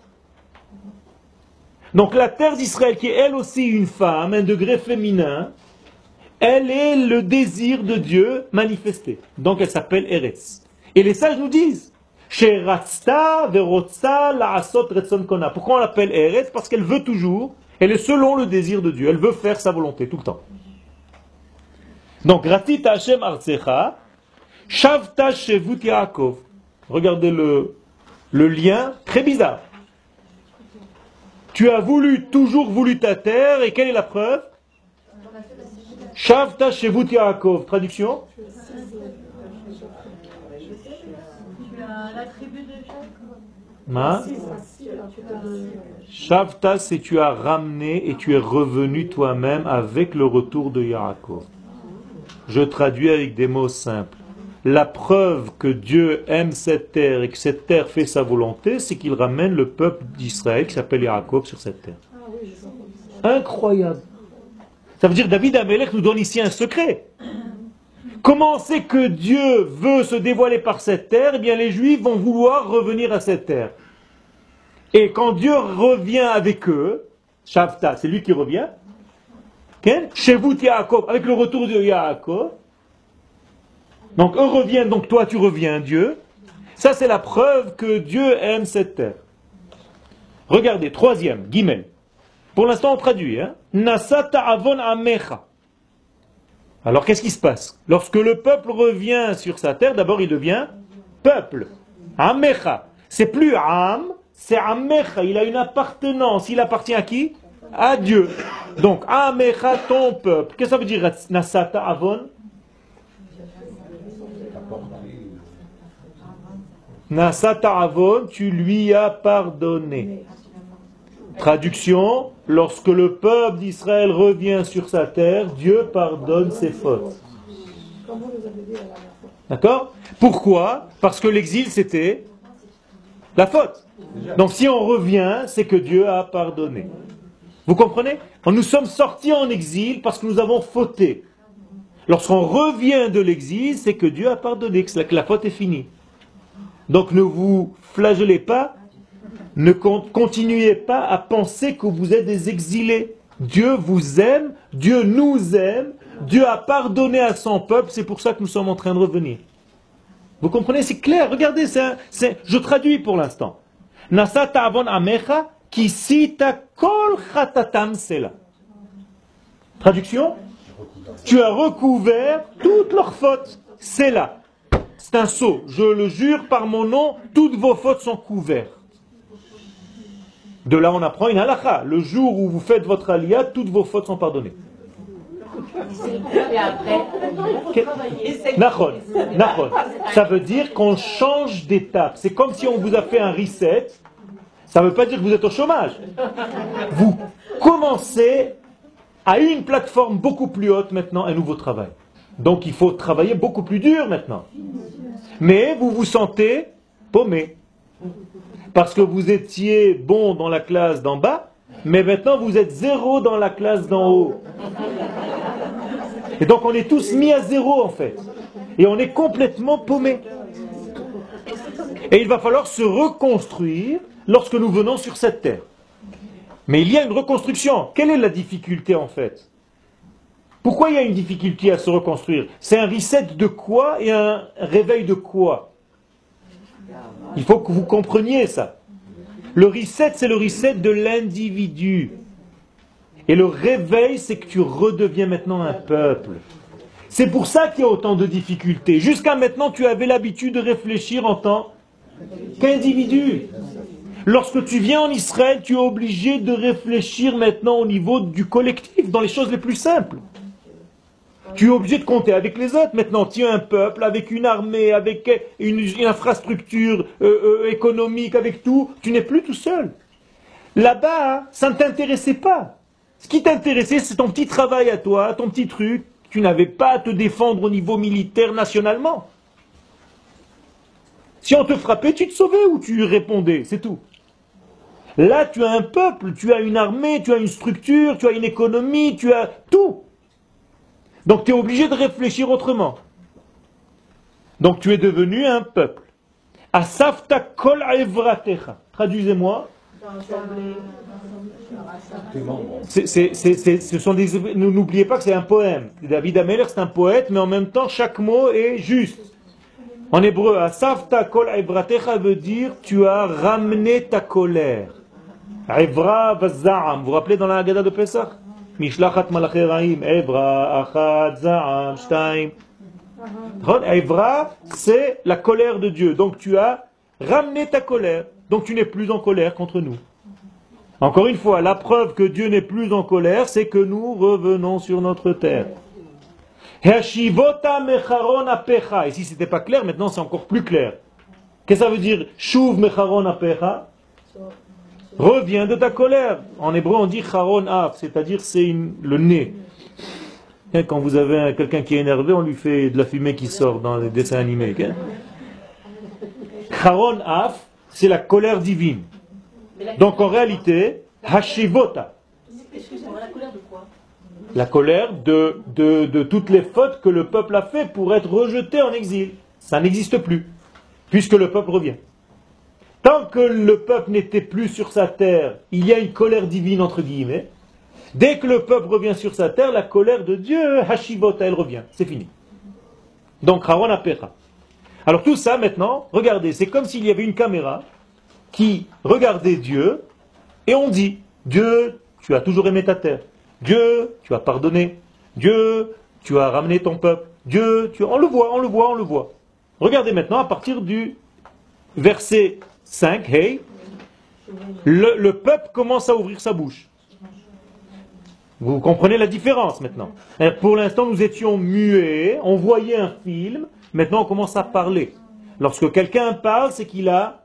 Donc la terre d'Israël, qui est elle aussi une femme, un degré féminin, elle est le désir de Dieu manifesté. Donc elle s'appelle Eretz. Et les sages nous disent She'ratzta ve'rotza la'asot retzon kona. Pourquoi on l'appelle Eretz? Parce qu'elle veut toujours, elle est selon le désir de Dieu, elle veut faire sa volonté tout le temps. Donc Ratzita Hashem Artsecha, Shavta Shevut Yaakov. Regardez le, le lien très bizarre. Tu as voulu, toujours voulu ta terre, et quelle est la preuve? Shavta Shevut Yaakov. Traduction? La tribu de Jacob. Ma Shavta, c'est tu as ramené et tu es revenu toi-même avec le retour de Yaakov. Je traduis avec des mots simples. La preuve que Dieu aime cette terre et que cette terre fait sa volonté, c'est qu'il ramène le peuple d'Israël qui s'appelle Yaakov sur cette terre. Incroyable. Ça veut dire que David Amelech nous donne ici un secret. Comment c'est que Dieu veut se dévoiler par cette terre? Eh bien, les Juifs vont vouloir revenir à cette terre. Et quand Dieu revient avec eux, Shavta, c'est lui qui revient, Shevut Yaakov, avec le retour de Yaakov, donc eux reviennent, donc toi tu reviens, Dieu. Ça c'est la preuve que Dieu aime cette terre. Regardez, troisième, Gimel. Pour l'instant on traduit, hein. Nasata avon amecha. Alors qu'est-ce qui se passe? Lorsque le peuple revient sur sa terre, d'abord il devient peuple. Amecha. C'est plus Am, c'est Amecha. Il a une appartenance. Il appartient à qui? À Dieu. Donc, Amecha, ton peuple. Qu'est-ce que ça veut dire Nasata avon? Nasata avon, tu lui as pardonné. Traduction, lorsque le peuple d'Israël revient sur sa terre, Dieu pardonne ses fautes. D'accord? Pourquoi? Parce que l'exil, c'était la faute. Donc si on revient, c'est que Dieu a pardonné. Vous comprenez? Nous sommes sortis en exil parce que nous avons fauté. Lorsqu'on revient de l'exil, c'est que Dieu a pardonné, que la faute est finie. Donc ne vous flagellez pas, ne continuez pas à penser que vous êtes des exilés. Dieu vous aime, Dieu nous aime, Dieu a pardonné à son peuple, c'est pour ça que nous sommes en train de revenir. Vous comprenez? C'est clair, regardez, c'est un, c'est, je traduis pour l'instant. Nasata avon amecha kisita kol chatatam sela. Traduction? Tu as recouvert toutes leurs fautes. C'est là. C'est un sceau. Je le jure par mon nom, toutes vos fautes sont couvertes. De là, on apprend une halakha. Le jour où vous faites votre aliyah, toutes vos fautes sont pardonnées. Nachon, nachon. Ça veut dire qu'on change d'étape. C'est comme si on vous a fait un reset. Ça ne veut pas dire que vous êtes au chômage. Vous commencez à une plateforme beaucoup plus haute maintenant, un nouveau travail. Donc il faut travailler beaucoup plus dur maintenant. Mais vous vous sentez paumé. Parce que vous étiez bon dans la classe d'en bas, mais maintenant vous êtes zéro dans la classe d'en haut. Et donc on est tous mis à zéro en fait. Et on est complètement paumé. Et il va falloir se reconstruire lorsque nous venons sur cette terre. Mais il y a une reconstruction. Quelle est la difficulté en fait? Pourquoi il y a une difficulté à se reconstruire? C'est un reset de quoi et un réveil de quoi? Il faut que vous compreniez ça. Le reset, c'est le reset de l'individu. Et le réveil, c'est que tu redeviens maintenant un peuple. C'est pour ça qu'il y a autant de difficultés. Jusqu'à maintenant, tu avais l'habitude de réfléchir en tant qu'individu. Lorsque tu viens en Israël, tu es obligé de réfléchir maintenant au niveau du collectif, dans les choses les plus simples. Tu es obligé de compter avec les autres. Maintenant, tu es un peuple avec une armée, avec une, une infrastructure euh, euh, économique, avec tout. Tu n'es plus tout seul. Là-bas, ça ne t'intéressait pas. Ce qui t'intéressait, c'est ton petit travail à toi, ton petit truc. Tu n'avais pas à te défendre au niveau militaire nationalement. Si on te frappait, tu te sauvais ou tu répondais, c'est tout. Là, tu as un peuple, tu as une armée, tu as une structure, tu as une économie, tu as tout. Donc tu es obligé de réfléchir autrement. Donc tu es devenu un peuple. Asafta kol evratecha. Traduisez-moi. C'est, c'est, c'est, c'est, ce sont des, n'oubliez pas que c'est un poème. David Amelech, c'est un poète, mais en même temps, chaque mot est juste. En hébreu, Asafta kol evratecha veut dire tu as ramené ta colère. Evra vaza'am. Vous vous rappelez dans la Haggadah de Pesach? Mishlachat malaché raim, Evra, Achat, Za'am, Shtaim. Evra, c'est la colère de Dieu. Donc tu as ramené ta colère. Donc tu n'es plus en colère contre nous. Encore une fois, la preuve que Dieu n'est plus en colère, c'est que nous revenons sur notre terre. Et si ce n'était pas clair, maintenant c'est encore plus clair. Qu'est-ce que ça veut dire? Shuv mecharon apecha. Reviens de ta colère. En hébreu, on dit charon af, c'est-à-dire c'est une- le nez. Quand vous avez un- quelqu'un qui est énervé, on lui fait de la fumée qui sort dans les dessins animés. Okay? Charon af, c'est la colère divine. Donc en réalité, hashivota. Excusez-moi, la couleur de quoi? La colère de, de, de toutes les fautes que le peuple a fait pour être rejeté en exil. Ça n'existe plus, puisque le peuple revient. Tant que le peuple n'était plus sur sa terre, il y a une colère divine entre guillemets. Dès que le peuple revient sur sa terre, la colère de Dieu, hashivota, elle revient. C'est fini. Donc, Haron apecha. Alors tout ça maintenant, regardez, c'est comme s'il y avait une caméra qui regardait Dieu et on dit, Dieu, tu as toujours aimé ta terre. Dieu, tu as pardonné. Dieu, tu as ramené ton peuple. Dieu, tu... on le voit, on le voit, on le voit. Regardez maintenant à partir du verset cinq, hey, le, le peuple commence à ouvrir sa bouche. Vous comprenez la différence maintenant. Pour l'instant, nous étions muets, on voyait un film, maintenant on commence à parler. Lorsque quelqu'un parle, c'est qu'il a...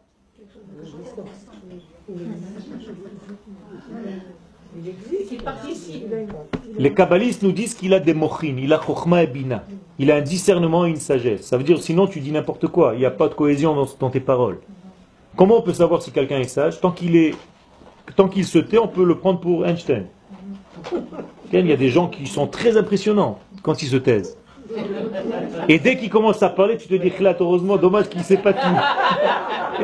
Les kabbalistes nous disent qu'il a des mochin, il a chokhma et bina. Il a un discernement et une sagesse. Ça veut dire, sinon tu dis n'importe quoi, il n'y a pas de cohésion dans, dans tes paroles. Comment on peut savoir si quelqu'un est sage? Tant qu'il est, tant qu'il se tait, on peut le prendre pour Einstein. Il y a des gens qui sont très impressionnants quand ils se taisent. Et dès qu'ils commencent à parler, tu te dis, là, heureusement, dommage qu'il ne sait pas tout.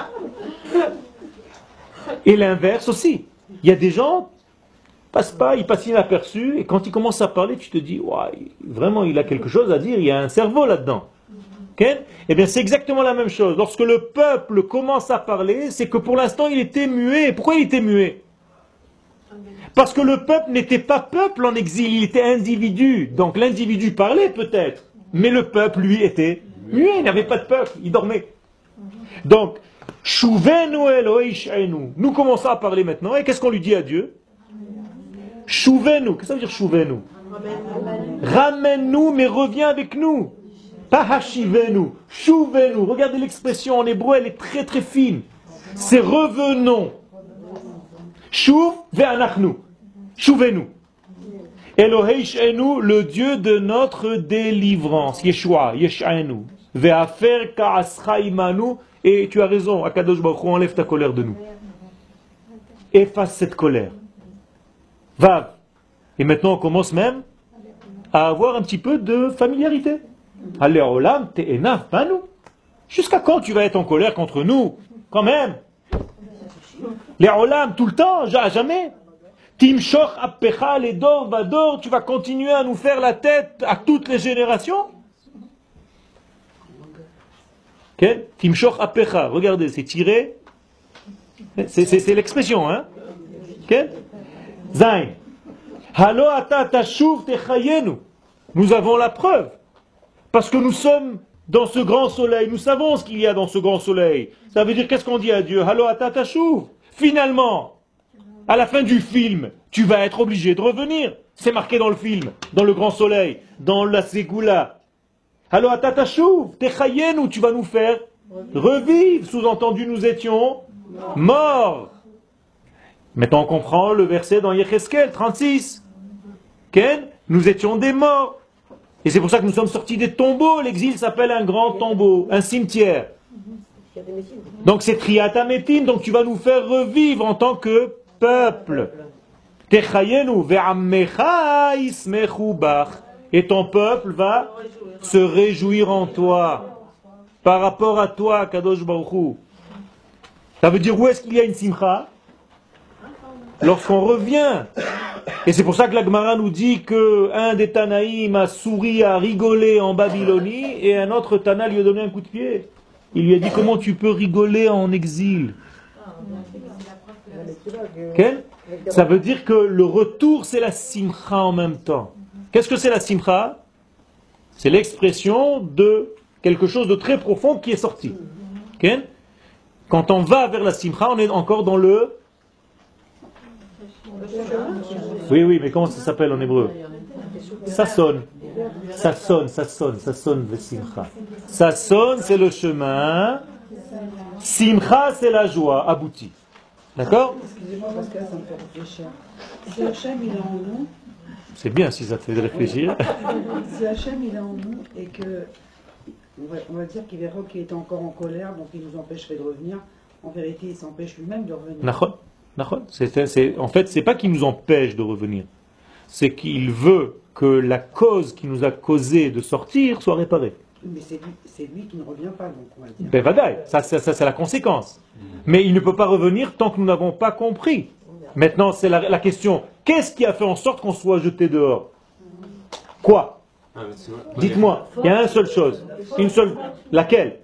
Et l'inverse aussi. Il y a des gens, ils passent pas, ils passent inaperçus, et quand ils commencent à parler, tu te dis, ouais, vraiment, il a quelque chose à dire, il y a un cerveau là-dedans. Okay? Eh bien, c'est exactement la même chose. Lorsque le peuple commence à parler, c'est que pour l'instant, il était muet. Pourquoi il était muet? Parce que le peuple n'était pas peuple en exil, il était individu. Donc l'individu parlait peut-être, mais le peuple, lui, était muet, il n'avait pas de peuple, il dormait. Donc, Shuvenu Eloi Sheinu. Nous commençons à parler maintenant, et qu'est-ce qu'on lui dit à Dieu? Shuvenu, qu'est-ce que ça veut dire Shuvenu? Ramène-nous, mais reviens avec nous. Pas Hashivenu, Shuvenu. Regardez l'expression en hébreu, elle est très très fine. C'est revenons. Shuv ve'anachnu. Shuvenu. Elohei Sheinu, le Dieu de notre délivrance. Yeshua, Yesh'anu. Ve'afer ka'ascha imanu. Et tu as raison, Akadosh Baruch Hu, enlève ta colère de nous. Efface cette colère. Va. Et maintenant on commence même à avoir un petit peu de familiarité. Allez, olam te'enaf banu. Jusqu'à quand tu vas être en colère contre nous? Quand même. Les olam, tout le temps, jamais. Timshoch appecha les dor vador, tu vas continuer à nous faire la tête à toutes les générations? Okay? Timshoch appecha, regardez, c'est tiré. C'est, c'est, c'est l'expression, hein? Okay? Zain. Halo ata tashuv techayenu. Nous avons la preuve. Parce que nous sommes dans ce grand soleil. Nous savons ce qu'il y a dans ce grand soleil. Ça veut dire, qu'est-ce qu'on dit à Dieu? Halo ata tashuv. Finalement, à la fin du film, tu vas être obligé de revenir. C'est marqué dans le film, dans le grand soleil, dans la Ségoula. Halo ata tashuv techayenu. Tu vas nous faire revivre. Sous-entendu, nous étions morts. Maintenant, on comprend le verset dans Yecheskel trente-six. Ken, nous étions des morts. Et c'est pour ça que nous sommes sortis des tombeaux. L'exil s'appelle un grand tombeau, un cimetière. Donc c'est Triat Ametim, donc tu vas nous faire revivre en tant que peuple. Techayenu ve'ammecha ismechu bach. Et ton peuple va se réjouir en toi. Par rapport à toi, Kadosh Baruch Hu. Ça veut dire où est-ce qu'il y a une simcha? Lorsqu'on revient. Et c'est pour ça que la Gemara nous dit qu'un des Tanaïm a souri, a rigolé en Babylonie, et un autre Tana lui a donné un coup de pied. Il lui a dit, comment tu peux rigoler en exil? Okay? Ça veut dire que le retour, c'est la simcha en même temps. Qu'est-ce que c'est la simcha? C'est l'expression de quelque chose de très profond qui est sorti. Okay? Quand on va vers la simcha, on est encore dans le... Oui, oui, mais comment ça s'appelle en hébreu? Ça sonne. Ça sonne, ça sonne, ça sonne, le simcha. Ça sonne, c'est le chemin Simcha, c'est la joie aboutie. D'accord? Excusez-moi parce que là ça me fait réfléchir. Si Hachem il est en nous, C'est bien si ça te fait réfléchir. si Hachem il est en nous et que on va, on va dire qu'il verra qu'il était encore en colère, donc il nous empêcherait de revenir. En vérité, il s'empêche lui-même de revenir. Nachon, nachon. C'est, c'est, en fait, c'est pas qu'il nous empêche de revenir. C'est qu'il veut que la cause qui nous a causé de sortir soit réparée. Mais c'est lui, c'est lui qui ne revient pas, donc on va dire. Ben vadaï, ça, ça, ça c'est la conséquence. Mais il ne peut pas revenir tant que nous n'avons pas compris. Maintenant, c'est la, la question. Qu'est-ce qui a fait en sorte qu'on soit jeté dehors? Quoi? Ah, mais c'est vrai. Dites-moi. Il y a une seule chose. Une seule. Laquelle?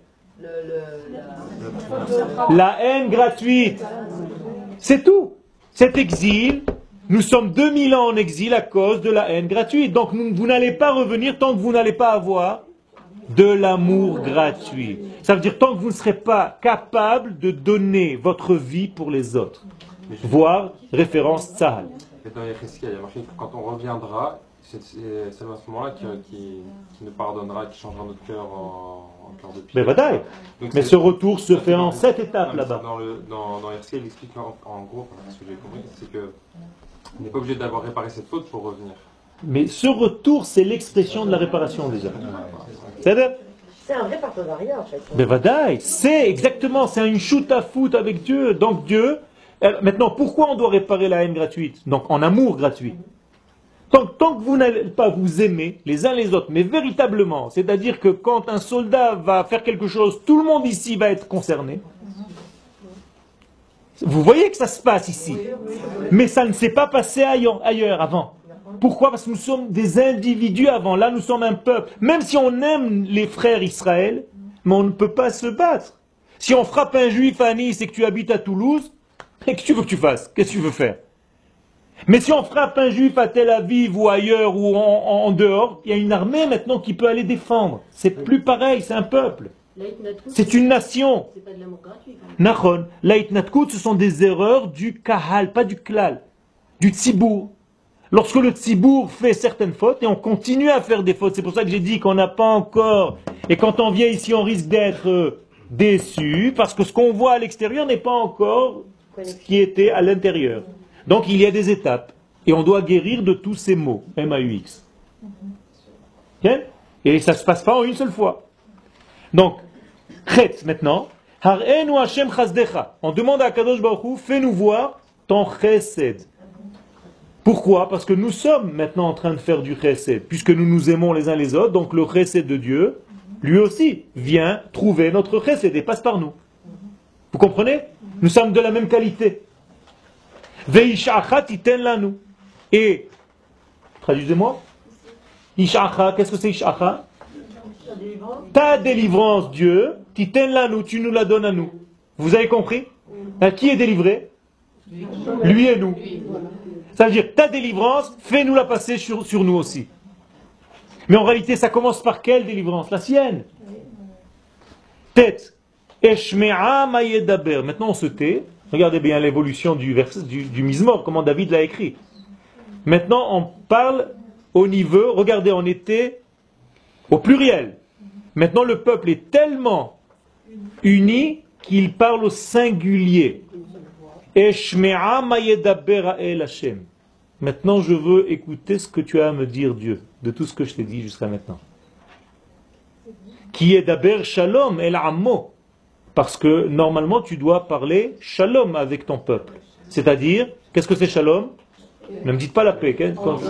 La haine gratuite. C'est tout. Cet exil, nous sommes deux mille ans en exil à cause de la haine gratuite. Donc nous- vous n'allez pas revenir tant que vous n'allez pas avoir de l'amour gratuit. Ça veut dire tant que vous ne serez pas capable de donner votre vie pour les autres. Voir référence Tzahal. Et dans Yecheskel, il y a marqué que quand on reviendra, c'est c'est- c'est à ce moment-là qui, qui, qui nous pardonnera, qui changera notre cœur en, en cœur de pierre. Mais vadaï. Donc Mais c'est- ce retour se ça, fait c'est en dans- sept non, étapes mais là-bas. Dans, le, dans, dans Yecheskel, il explique en, en gros, enfin, ce que j'ai compris, c'est que on n'est pas obligé d'avoir réparé cette faute pour revenir. Mais ce retour, c'est l'expression de la réparation déjà. C'est-à-dire C'est un vrai partenariat en fait. Mais vadaï, c'est exactement, c'est une shoot à foot avec Dieu. Donc Dieu, alors, maintenant, pourquoi on doit réparer la haine gratuite? Donc en amour gratuit. Tant, tant que vous n'allez pas vous aimer les uns les autres, mais véritablement, c'est-à-dire que quand un soldat va faire quelque chose, tout le monde ici va être concerné. Vous voyez que ça se passe ici. Mais ça ne s'est pas passé ailleurs, ailleurs avant. Pourquoi? Parce que nous sommes des individus avant. Là, nous sommes un peuple. Même si on aime les frères Israël, mais on ne peut pas se battre. Si on frappe un juif à Nice et que tu habites à Toulouse, qu'est-ce que tu veux que tu fasses? Qu'est-ce que tu veux faire? Mais si on frappe un juif à Tel Aviv ou ailleurs ou en, en- en dehors, il y a une armée maintenant qui peut aller défendre. C'est plus pareil, c'est un peuple. C'est une nation. C'est pas de l'amour gratuit quand même. Nachon, l'aïtnatkut, ce sont des erreurs du kahal, pas du klal, du tzibour. Lorsque le tzibour fait certaines fautes, et on continue à faire des fautes, c'est pour ça que j'ai dit qu'on n'a pas encore, et quand on vient ici, on risque d'être euh, déçu, parce que ce qu'on voit à l'extérieur n'est pas encore ce qui était à l'intérieur. Donc il y a des étapes, et on doit guérir de tous ces mots, M A U X. Ok? Et ça ne se passe pas en une seule fois. Donc, Chet maintenant, Har'enu Hashem chasdecha. On demande à Kadosh Baruch Hu, fais-nous voir ton chesed. Pourquoi? Parce que nous sommes maintenant en train de faire du chesed, puisque nous nous aimons les uns les autres, donc le chesed de Dieu, lui aussi, vient trouver notre chesed et passe par nous. Vous comprenez? Nous sommes de la même qualité. Ve'isha'achat iten lanu. Et, traduisez-moi, Isha'acha, qu'est-ce que c'est Isha'acha? Ta délivrance, Dieu, titen lanu, tu nous la donnes à nous. Vous avez compris? À qui est délivré? Lui et nous. Ça veut dire, ta délivrance, fais-nous la passer sur, sur nous aussi. Mais en réalité, ça commence par quelle délivrance? La sienne. Tête. Eshme'a mayedaber. Maintenant, on se tait. Regardez bien l'évolution du, vers, du, du Mizmor, comment David l'a écrit. Maintenant, on parle au niveau, regardez, on était au pluriel. Maintenant, le peuple est tellement uni qu'il parle au singulier. Eshme'a mayedaber el Hashem. Maintenant, je veux écouter ce que tu as à me dire, Dieu, de tout ce que je t'ai dit jusqu'à maintenant. Qui est daber shalom el ammo. Parce que normalement, tu dois parler shalom avec ton peuple. C'est-à-dire, qu'est-ce que c'est shalom? Ne me dites pas la paix. Hein, quand-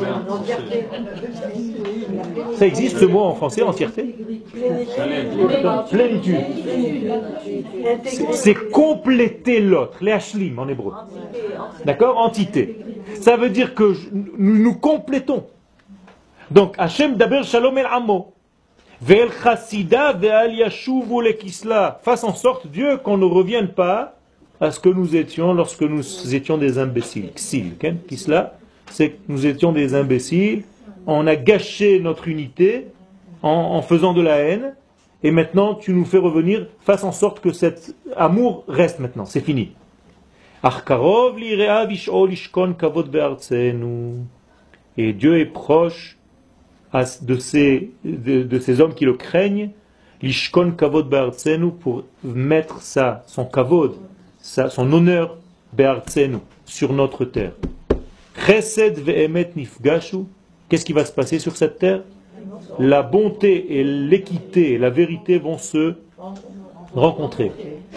Ça existe ce mot en français, entièreté? Plénitude. C'est- C'est compléter l'autre, les hashlim en hébreu. D'accord? Entité. Ça veut dire que je- nous nous complétons. Donc, Hashem daber shalom el ammo. Ve'el chassida ve'al yashuvu lekisla. Fasse en sorte, Dieu, qu'on ne revienne pas à ce que nous étions lorsque nous étions des imbéciles. Ksil, okay? Kisla, c'est que nous étions des imbéciles. On a gâché notre unité en, en faisant de la haine. Et maintenant, tu nous fais revenir. Fasse en sorte que cet amour reste maintenant. C'est fini. Achkarov li'rea vish'ol ishkon kavod be'artzenu. Et Dieu est proche de ces, de, de ces hommes qui le craignent, Lishkon kavod be'artzenu, pour mettre ça, son kavod, ça, son honneur be'artzenu, sur notre terre. Chesed ve'emet nifgashu, qu'est-ce qui va se passer sur cette terre? La bonté et l'équité, la vérité vont se rencontrer.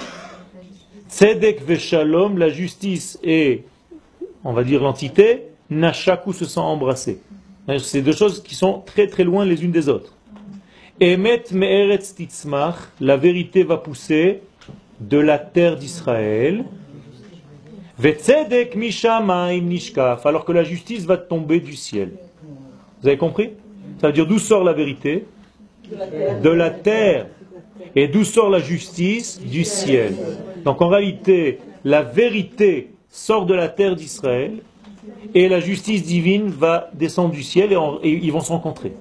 Tzedek ve'shalom, la justice et, on va dire l'entité, nashaku, se sont embrassés. C'est deux choses qui sont très très loin les unes des autres. Emet me'eretz titzmach, la vérité va pousser de la terre d'Israël. Ve'tzedek mishamayim nishkaf, alors que la justice va tomber du ciel. Vous avez compris? Ça veut dire d'où sort la vérité? De la terre. Et d'où sort la justice? Du ciel. Donc en réalité, la vérité sort de la terre d'Israël et la justice divine va descendre du ciel et, en, et ils vont se rencontrer.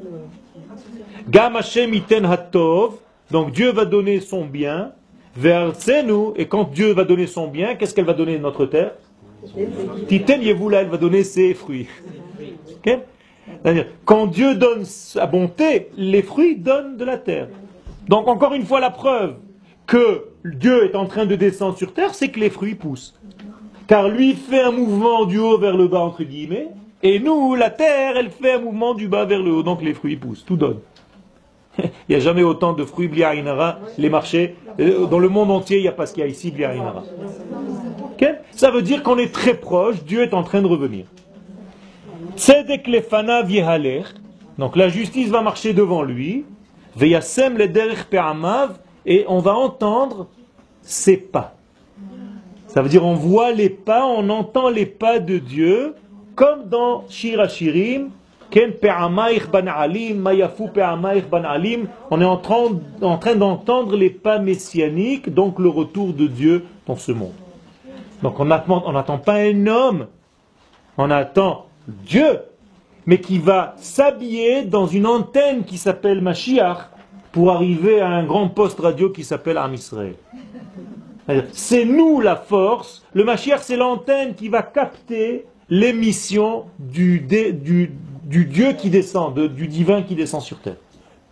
Gam Hashem iten hatov, donc Dieu va donner son bien, ve'artzenu, et quand Dieu va donner son bien, qu'est-ce qu'elle va donner de notre terre? Titen yevula, elle va donner ses fruits. Okay? C'est-à-dire, quand Dieu donne sa bonté, les fruits donnent de la terre. Donc encore une fois la preuve que Dieu est en train de descendre sur terre, c'est que les fruits poussent. Car lui fait un mouvement du haut vers le bas, entre guillemets, et nous, la terre, elle fait un mouvement du bas vers le haut, donc les fruits poussent, tout donne. Il n'y a jamais autant de fruits bli'ainara, les marchés, dans le monde entier, il n'y a pas ce qu'il y a ici, bli'ainara. Okay? Ça veut dire qu'on est très proche, Dieu est en train de revenir. Tzedek lefanav yehaler, donc la justice va marcher devant lui, veyasem lederech pe'amav, et on va entendre ses pas. Ça veut dire on voit les pas, on entend les pas de Dieu, comme dans Shir Hashirim, Ken pe'amaich ban alim, mayafu pe'amaich ban alim, on est en train, en train d'entendre les pas messianiques, donc le retour de Dieu dans ce monde. Donc on n'attend pas un homme, on attend Dieu, mais qui va s'habiller dans une antenne qui s'appelle Mashiach pour arriver à un grand poste radio qui s'appelle Am Israël. C'est nous la force, le Mashiach c'est l'antenne qui va capter l'émission du, du, du Dieu qui descend, de, du divin qui descend sur terre.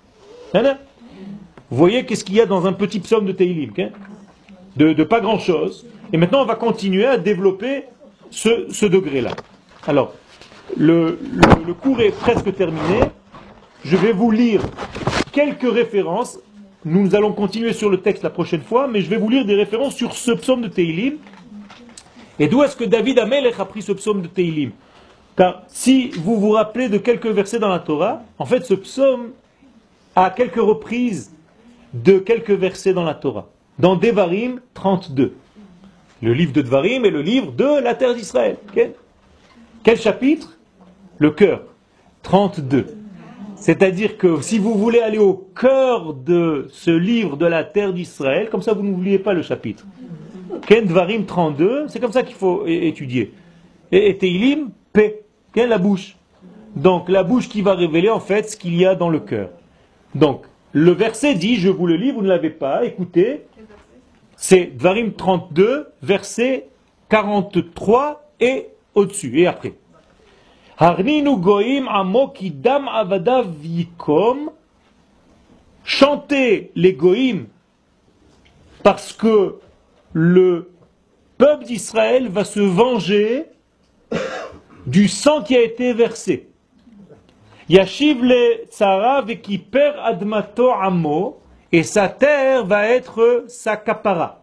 Vous voyez qu'est-ce qu'il y a dans un petit psaume de Teilim, okay? de, de pas grand chose. Et maintenant on va continuer à développer ce, ce degré-là. Alors, le, le, le cours est presque terminé. Je vais vous lire quelques références. Nous allons continuer sur le texte la prochaine fois, mais je vais vous lire des références sur ce psaume de Teilim. Et d'où est-ce que David Amelech a pris ce psaume de Teilim? Car si vous vous rappelez de quelques versets dans la Torah, en fait ce psaume a quelques reprises de quelques versets dans la Torah. Dans Devarim trente-deux. Le livre de Devarim est le livre de la terre d'Israël. Okay? Quel chapitre? Le cœur. trente-deux. C'est-à-dire que si vous voulez aller au cœur de ce livre de la terre d'Israël, comme ça vous n'oubliez pas le chapitre. Ken Dvarim trente-deux, c'est comme ça qu'il faut étudier. Et, et Teilim, P, Ken la bouche. Donc la bouche qui va révéler en fait ce qu'il y a dans le cœur. Donc le verset dit, je vous le lis, vous ne l'avez pas, écoutez, c'est Dvarim trente-deux, verset quarante-trois et au-dessus, et après. Harninu goim amo kidam avadav yikom. Chantez les goïm parce que le peuple d'Israël va se venger du sang qui a été versé. Yashiv le tzara vekiper admato amo, et sa terre va être sa kapara.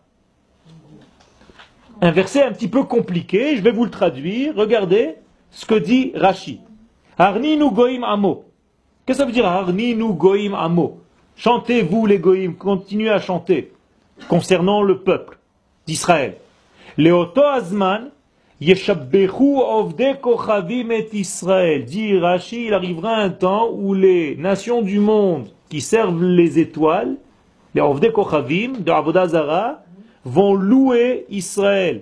Un verset un petit peu compliqué, je vais vous le traduire. Regardez ce que dit Rashi. Harninu goïm amo. Qu'est-ce que ça veut dire Harninu goïm amo? Chantez-vous les goïm, continuez à chanter concernant le peuple d'Israël. Leoto azman yeshabbechu ovde kochavim et Israël. Dit Rashi, il arrivera un temps où les nations du monde qui servent les étoiles, les ovde kochavim de Avodah Zara, vont louer Israël.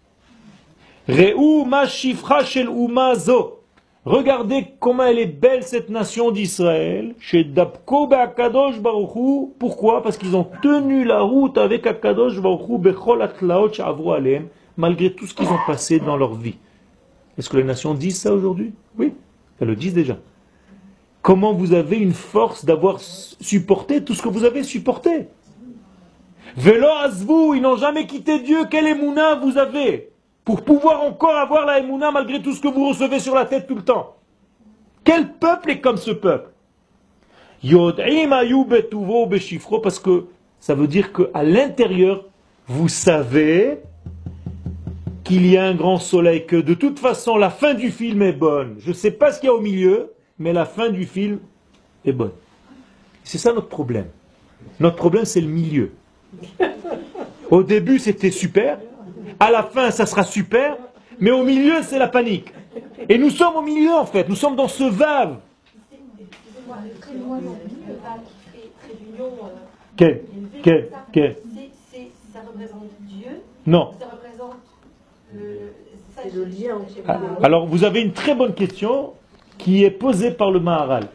Re'u ma shifra shel uma zo. Regardez comment elle est belle cette nation d'Israël. Chez Dabko be'akadosh baruch hu. Pourquoi? Parce qu'ils ont tenu la route avec Akadosh baruch hu bechol atlaot she'avru aleim, malgré tout ce qu'ils ont passé dans leur vie. Est-ce que les nations disent ça aujourd'hui? Oui, elles le disent déjà. comment vous avez une force d'avoir supporté tout ce que vous avez supporté. Velo azvou, ils n'ont jamais quitté Dieu. Quelle émouna vous avez pour pouvoir encore avoir la émouna malgré tout ce que vous recevez sur la tête tout le temps? Quel peuple est comme ce peuple? Yod'im ayu betuvo beshifro, parce que ça veut dire qu'à l'intérieur, vous savez qu'il y a un grand soleil, que de toute façon la fin du film est bonne. Je ne sais pas ce qu'il y a au milieu, mais la fin du film est bonne. C'est ça notre problème. Notre problème, c'est le milieu. Au début, c'était super. À la fin, ça sera super. Mais au milieu, c'est la panique. Et nous sommes au milieu, en fait. Nous sommes dans ce vave. Excusez-moi, très loin, le Val qui fait trait d'union. Quel Quel Quel Ça représente Dieu. Non. Ça représente le. C'est le lien entre Ah, alors, vous avez une très bonne question qui est posée par le Maharal.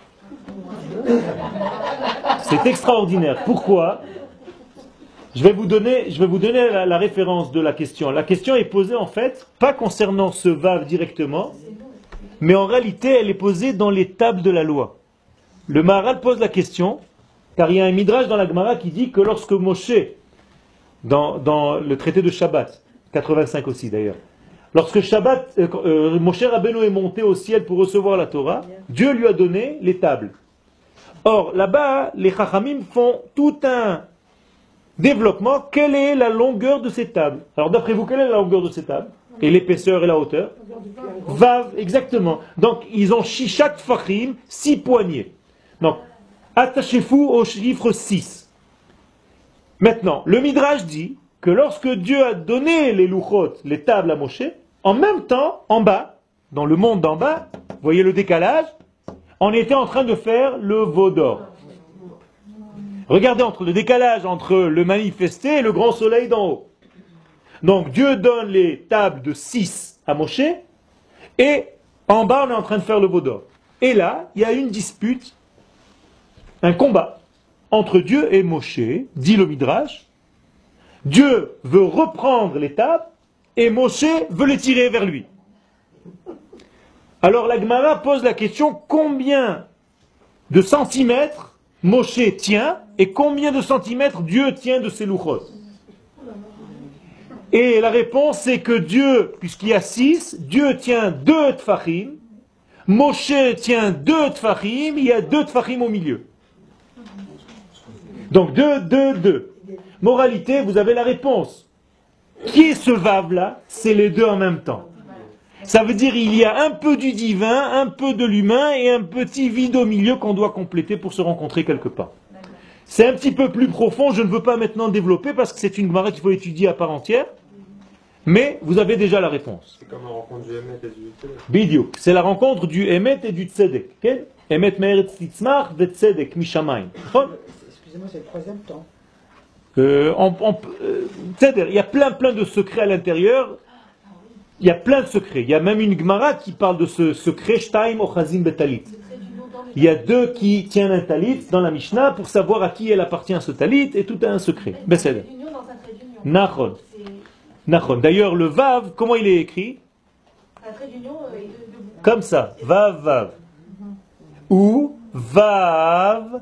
C'est extraordinaire. Pourquoi? Je vais vous donner, je vais vous donner la, la référence de la question. La question est posée en fait, pas concernant ce vav directement, mais en réalité elle est posée dans les tables de la loi. Le Maharal pose la question, car il y a un midrash dans la Gemara qui dit que lorsque Moshe, dans, dans le traité de Shabbat, quatre-vingt-cinq aussi d'ailleurs, lorsque Shabbat, euh, euh, Moshe Rabbeinu est monté au ciel pour recevoir la Torah, Dieu lui a donné les tables. Or, là-bas, les Chachamim font tout un développement. Quelle est la longueur de ces tables? Alors, d'après vous, quelle est la longueur de ces tables? Et l'épaisseur et la hauteur? Vav, exactement. Donc, ils ont Shishat Fachim, six poignées. Donc, attachez-vous au chiffre six. Maintenant, le Midrash dit que lorsque Dieu a donné les louchot, les tables à Moshe, en même temps, en bas, dans le monde d'en bas, vous voyez le décalage, on était en train de faire le veau d'or. Regardez entre le décalage entre le manifesté et le grand soleil d'en haut. Donc Dieu donne les tables de six à Moshe, et en bas on est en train de faire le veau d'or. Et là, il y a une dispute, un combat entre Dieu et Moshe, dit le Midrash. Dieu veut reprendre les tables et Moshe veut les tirer vers lui. Alors la Gemara pose la question, combien de centimètres Moshe tient et combien de centimètres Dieu tient de ses louchot? Et la réponse c'est que Dieu, puisqu'il y a six, Dieu tient deux tfachim, Moshe tient deux tfachim, il y a deux tfachim au milieu. Donc deux, deux, deux. Moralité, vous avez la réponse. Qui est ce vav-là? C'est les deux en même temps. Ça veut dire qu'il y a un peu du divin, un peu de l'humain et un petit vide au milieu qu'on doit compléter pour se rencontrer quelque part. C'est un petit peu plus profond, je ne veux pas maintenant développer parce que c'est une Gemara qu'il faut étudier à part entière, mais vous avez déjà la réponse. C'est comme la rencontre du Emet et du Tzedek. Bidiouk, c'est la rencontre du Emet et du Tzedek. Okay? Emet me'eretz titzmach ve Tzedek mishamayim. Excusez-moi, c'est le troisième temps. Euh, on, on, euh, il y a plein plein de secrets à l'intérieur. Il y a plein de secrets. Il y a même une Gemara qui parle de ce secret Shtaim Ochazim Betalit. Il y a deux qui tiennent un talit dans la Mishnah pour savoir à qui elle appartient ce talit et tout a un secret. Besed. Nachon. Nachon. D'ailleurs, le Vav, comment il est écrit? Comme ça. Vav, Vav. Ou Vav.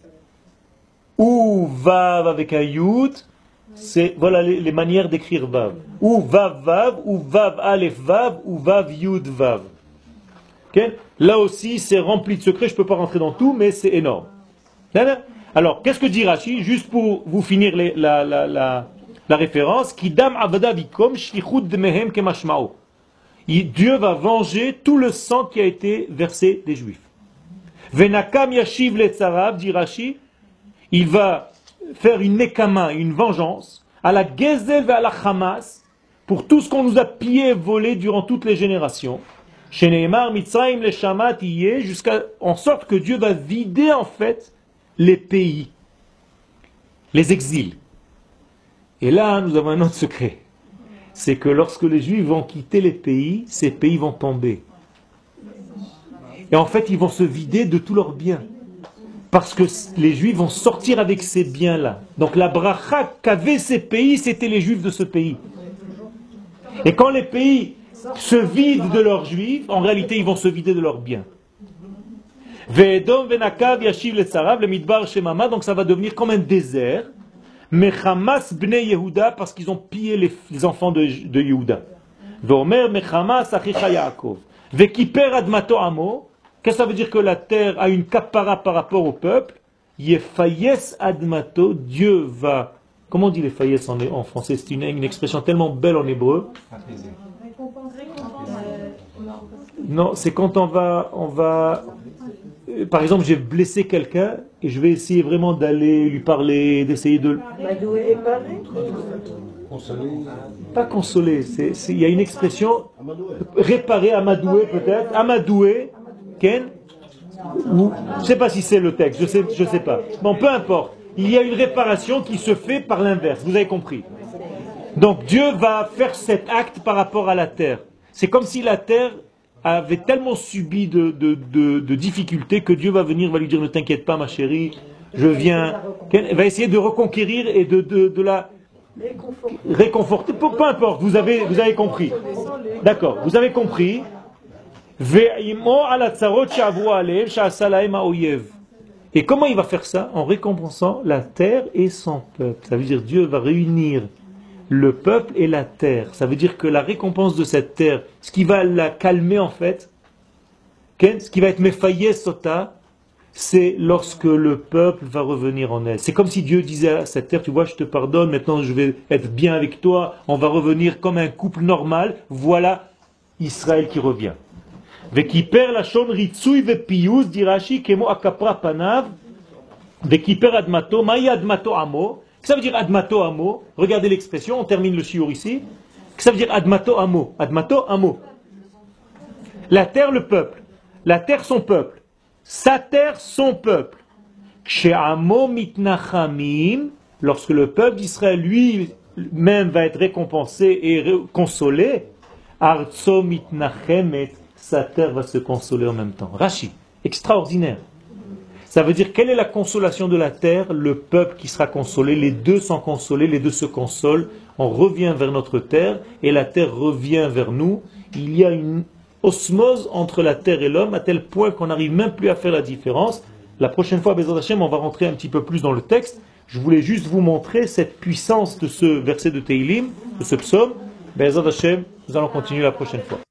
Ou Vav avec un Yud. C'est, voilà les, les manières d'écrire Vav. Ou Vav Vav, ou Vav Aleph Vav, ou Vav Yud Vav. Okay? Là aussi, c'est rempli de secrets, je ne peux pas rentrer dans tout, mais c'est énorme. Alors, qu'est-ce que dit Rashi? Juste pour vous finir les, la, la, la, la référence. Kidam avada vikom shlichut mehem kemashmao. Dieu va venger tout le sang qui a été versé des Juifs. Venakam yashiv letzarav, dit Rashi, il va faire une nekama, une vengeance, à la gezel et à la hamas, pour tout ce qu'on nous a pillé et volé durant toutes les générations. Chez Nehemar, Mitzrayim, les Shamat, jusqu'à en sorte que Dieu va vider en fait les pays, les exils. Et là, nous avons un autre secret. C'est que lorsque les Juifs vont quitter les pays, ces pays vont tomber. Et en fait, ils vont se vider de tous leurs biens. Parce que les Juifs vont sortir avec ces biens-là. Donc la bracha qu'avaient ces pays, c'était les Juifs de ce pays. Et quand les pays se vident de leurs Juifs, en réalité, ils vont se vider de leurs biens. Ve'edom venakav yashiv letzarav le midbar shemama, donc ça va devenir comme un désert. Mechamas bnei Yehuda, parce qu'ils ont pillé les, les enfants de, de Yehuda. Ve'omer mechamas achicha Yaakov. Ve'kiper admato amo. Qu'est-ce que ça veut dire que la terre a une kapara par rapport au peuple? Yefayes admato, Dieu va... Comment on dit les faïes en, en français? C'est une, une expression tellement belle en hébreu. Non, c'est quand on va, on va... Par exemple, j'ai blessé quelqu'un et je vais essayer vraiment d'aller lui parler, d'essayer de... Madoué et paré. Pas consoler, c'est, c'est, il y a une expression, réparer, amadouer peut-être, amadouer, Ken, ou, je ne sais pas si c'est le texte, je sais, je sais pas. Bon, peu importe. Il y a une réparation qui se fait par l'inverse, vous avez compris. Donc Dieu va faire cet acte par rapport à la terre. C'est comme si la terre avait tellement subi de, de, de, de difficultés que Dieu va venir, va lui dire ne t'inquiète pas ma chérie, je viens. Elle va essayer de reconquérir et de, de, de la réconforter. Peu, peu importe, vous avez, vous avez compris. D'accord, vous avez compris. Et comment il va faire ça? En récompensant la terre et son peuple. Ça veut dire Dieu va réunir le peuple et la terre. Ça veut dire que la récompense de cette terre, ce qui va la calmer en fait, ce qui va être mefaye sota, c'est lorsque le peuple va revenir en elle. C'est comme si Dieu disait à cette terre, tu vois, je te pardonne, maintenant je vais être bien avec toi, on va revenir comme un couple normal, voilà Israël qui revient. Vekiper lachon ritsui vepiyuz dirashi kemo akapra panav vekiper admato maï admato amo. Qu'est-ce que ça veut dire admato amo? Regardez l'expression, on termine le shiur ici. Qu'est-ce que ça veut dire admato amo? Admato amo. La terre, le peuple. La terre, son peuple. Sa terre, son peuple. Kshe'amo mitnachamim, lorsque le peuple d'Israël lui-même va être récompensé et consolé, artso mitnachemet, sa terre va se consoler en même temps. Rashi, extraordinaire. Ça veut dire, quelle est la consolation de la terre? Le peuple qui sera consolé, les deux sont consolés, les deux se consolent, on revient vers notre terre, et la terre revient vers nous. Il y a une osmose entre la terre et l'homme, à tel point qu'on n'arrive même plus à faire la différence. La prochaine fois, Bezrat Hashem, on va rentrer un petit peu plus dans le texte. Je voulais juste vous montrer cette puissance de ce verset de Teilim, de ce psaume. Bezrat Hashem, nous allons continuer la prochaine fois.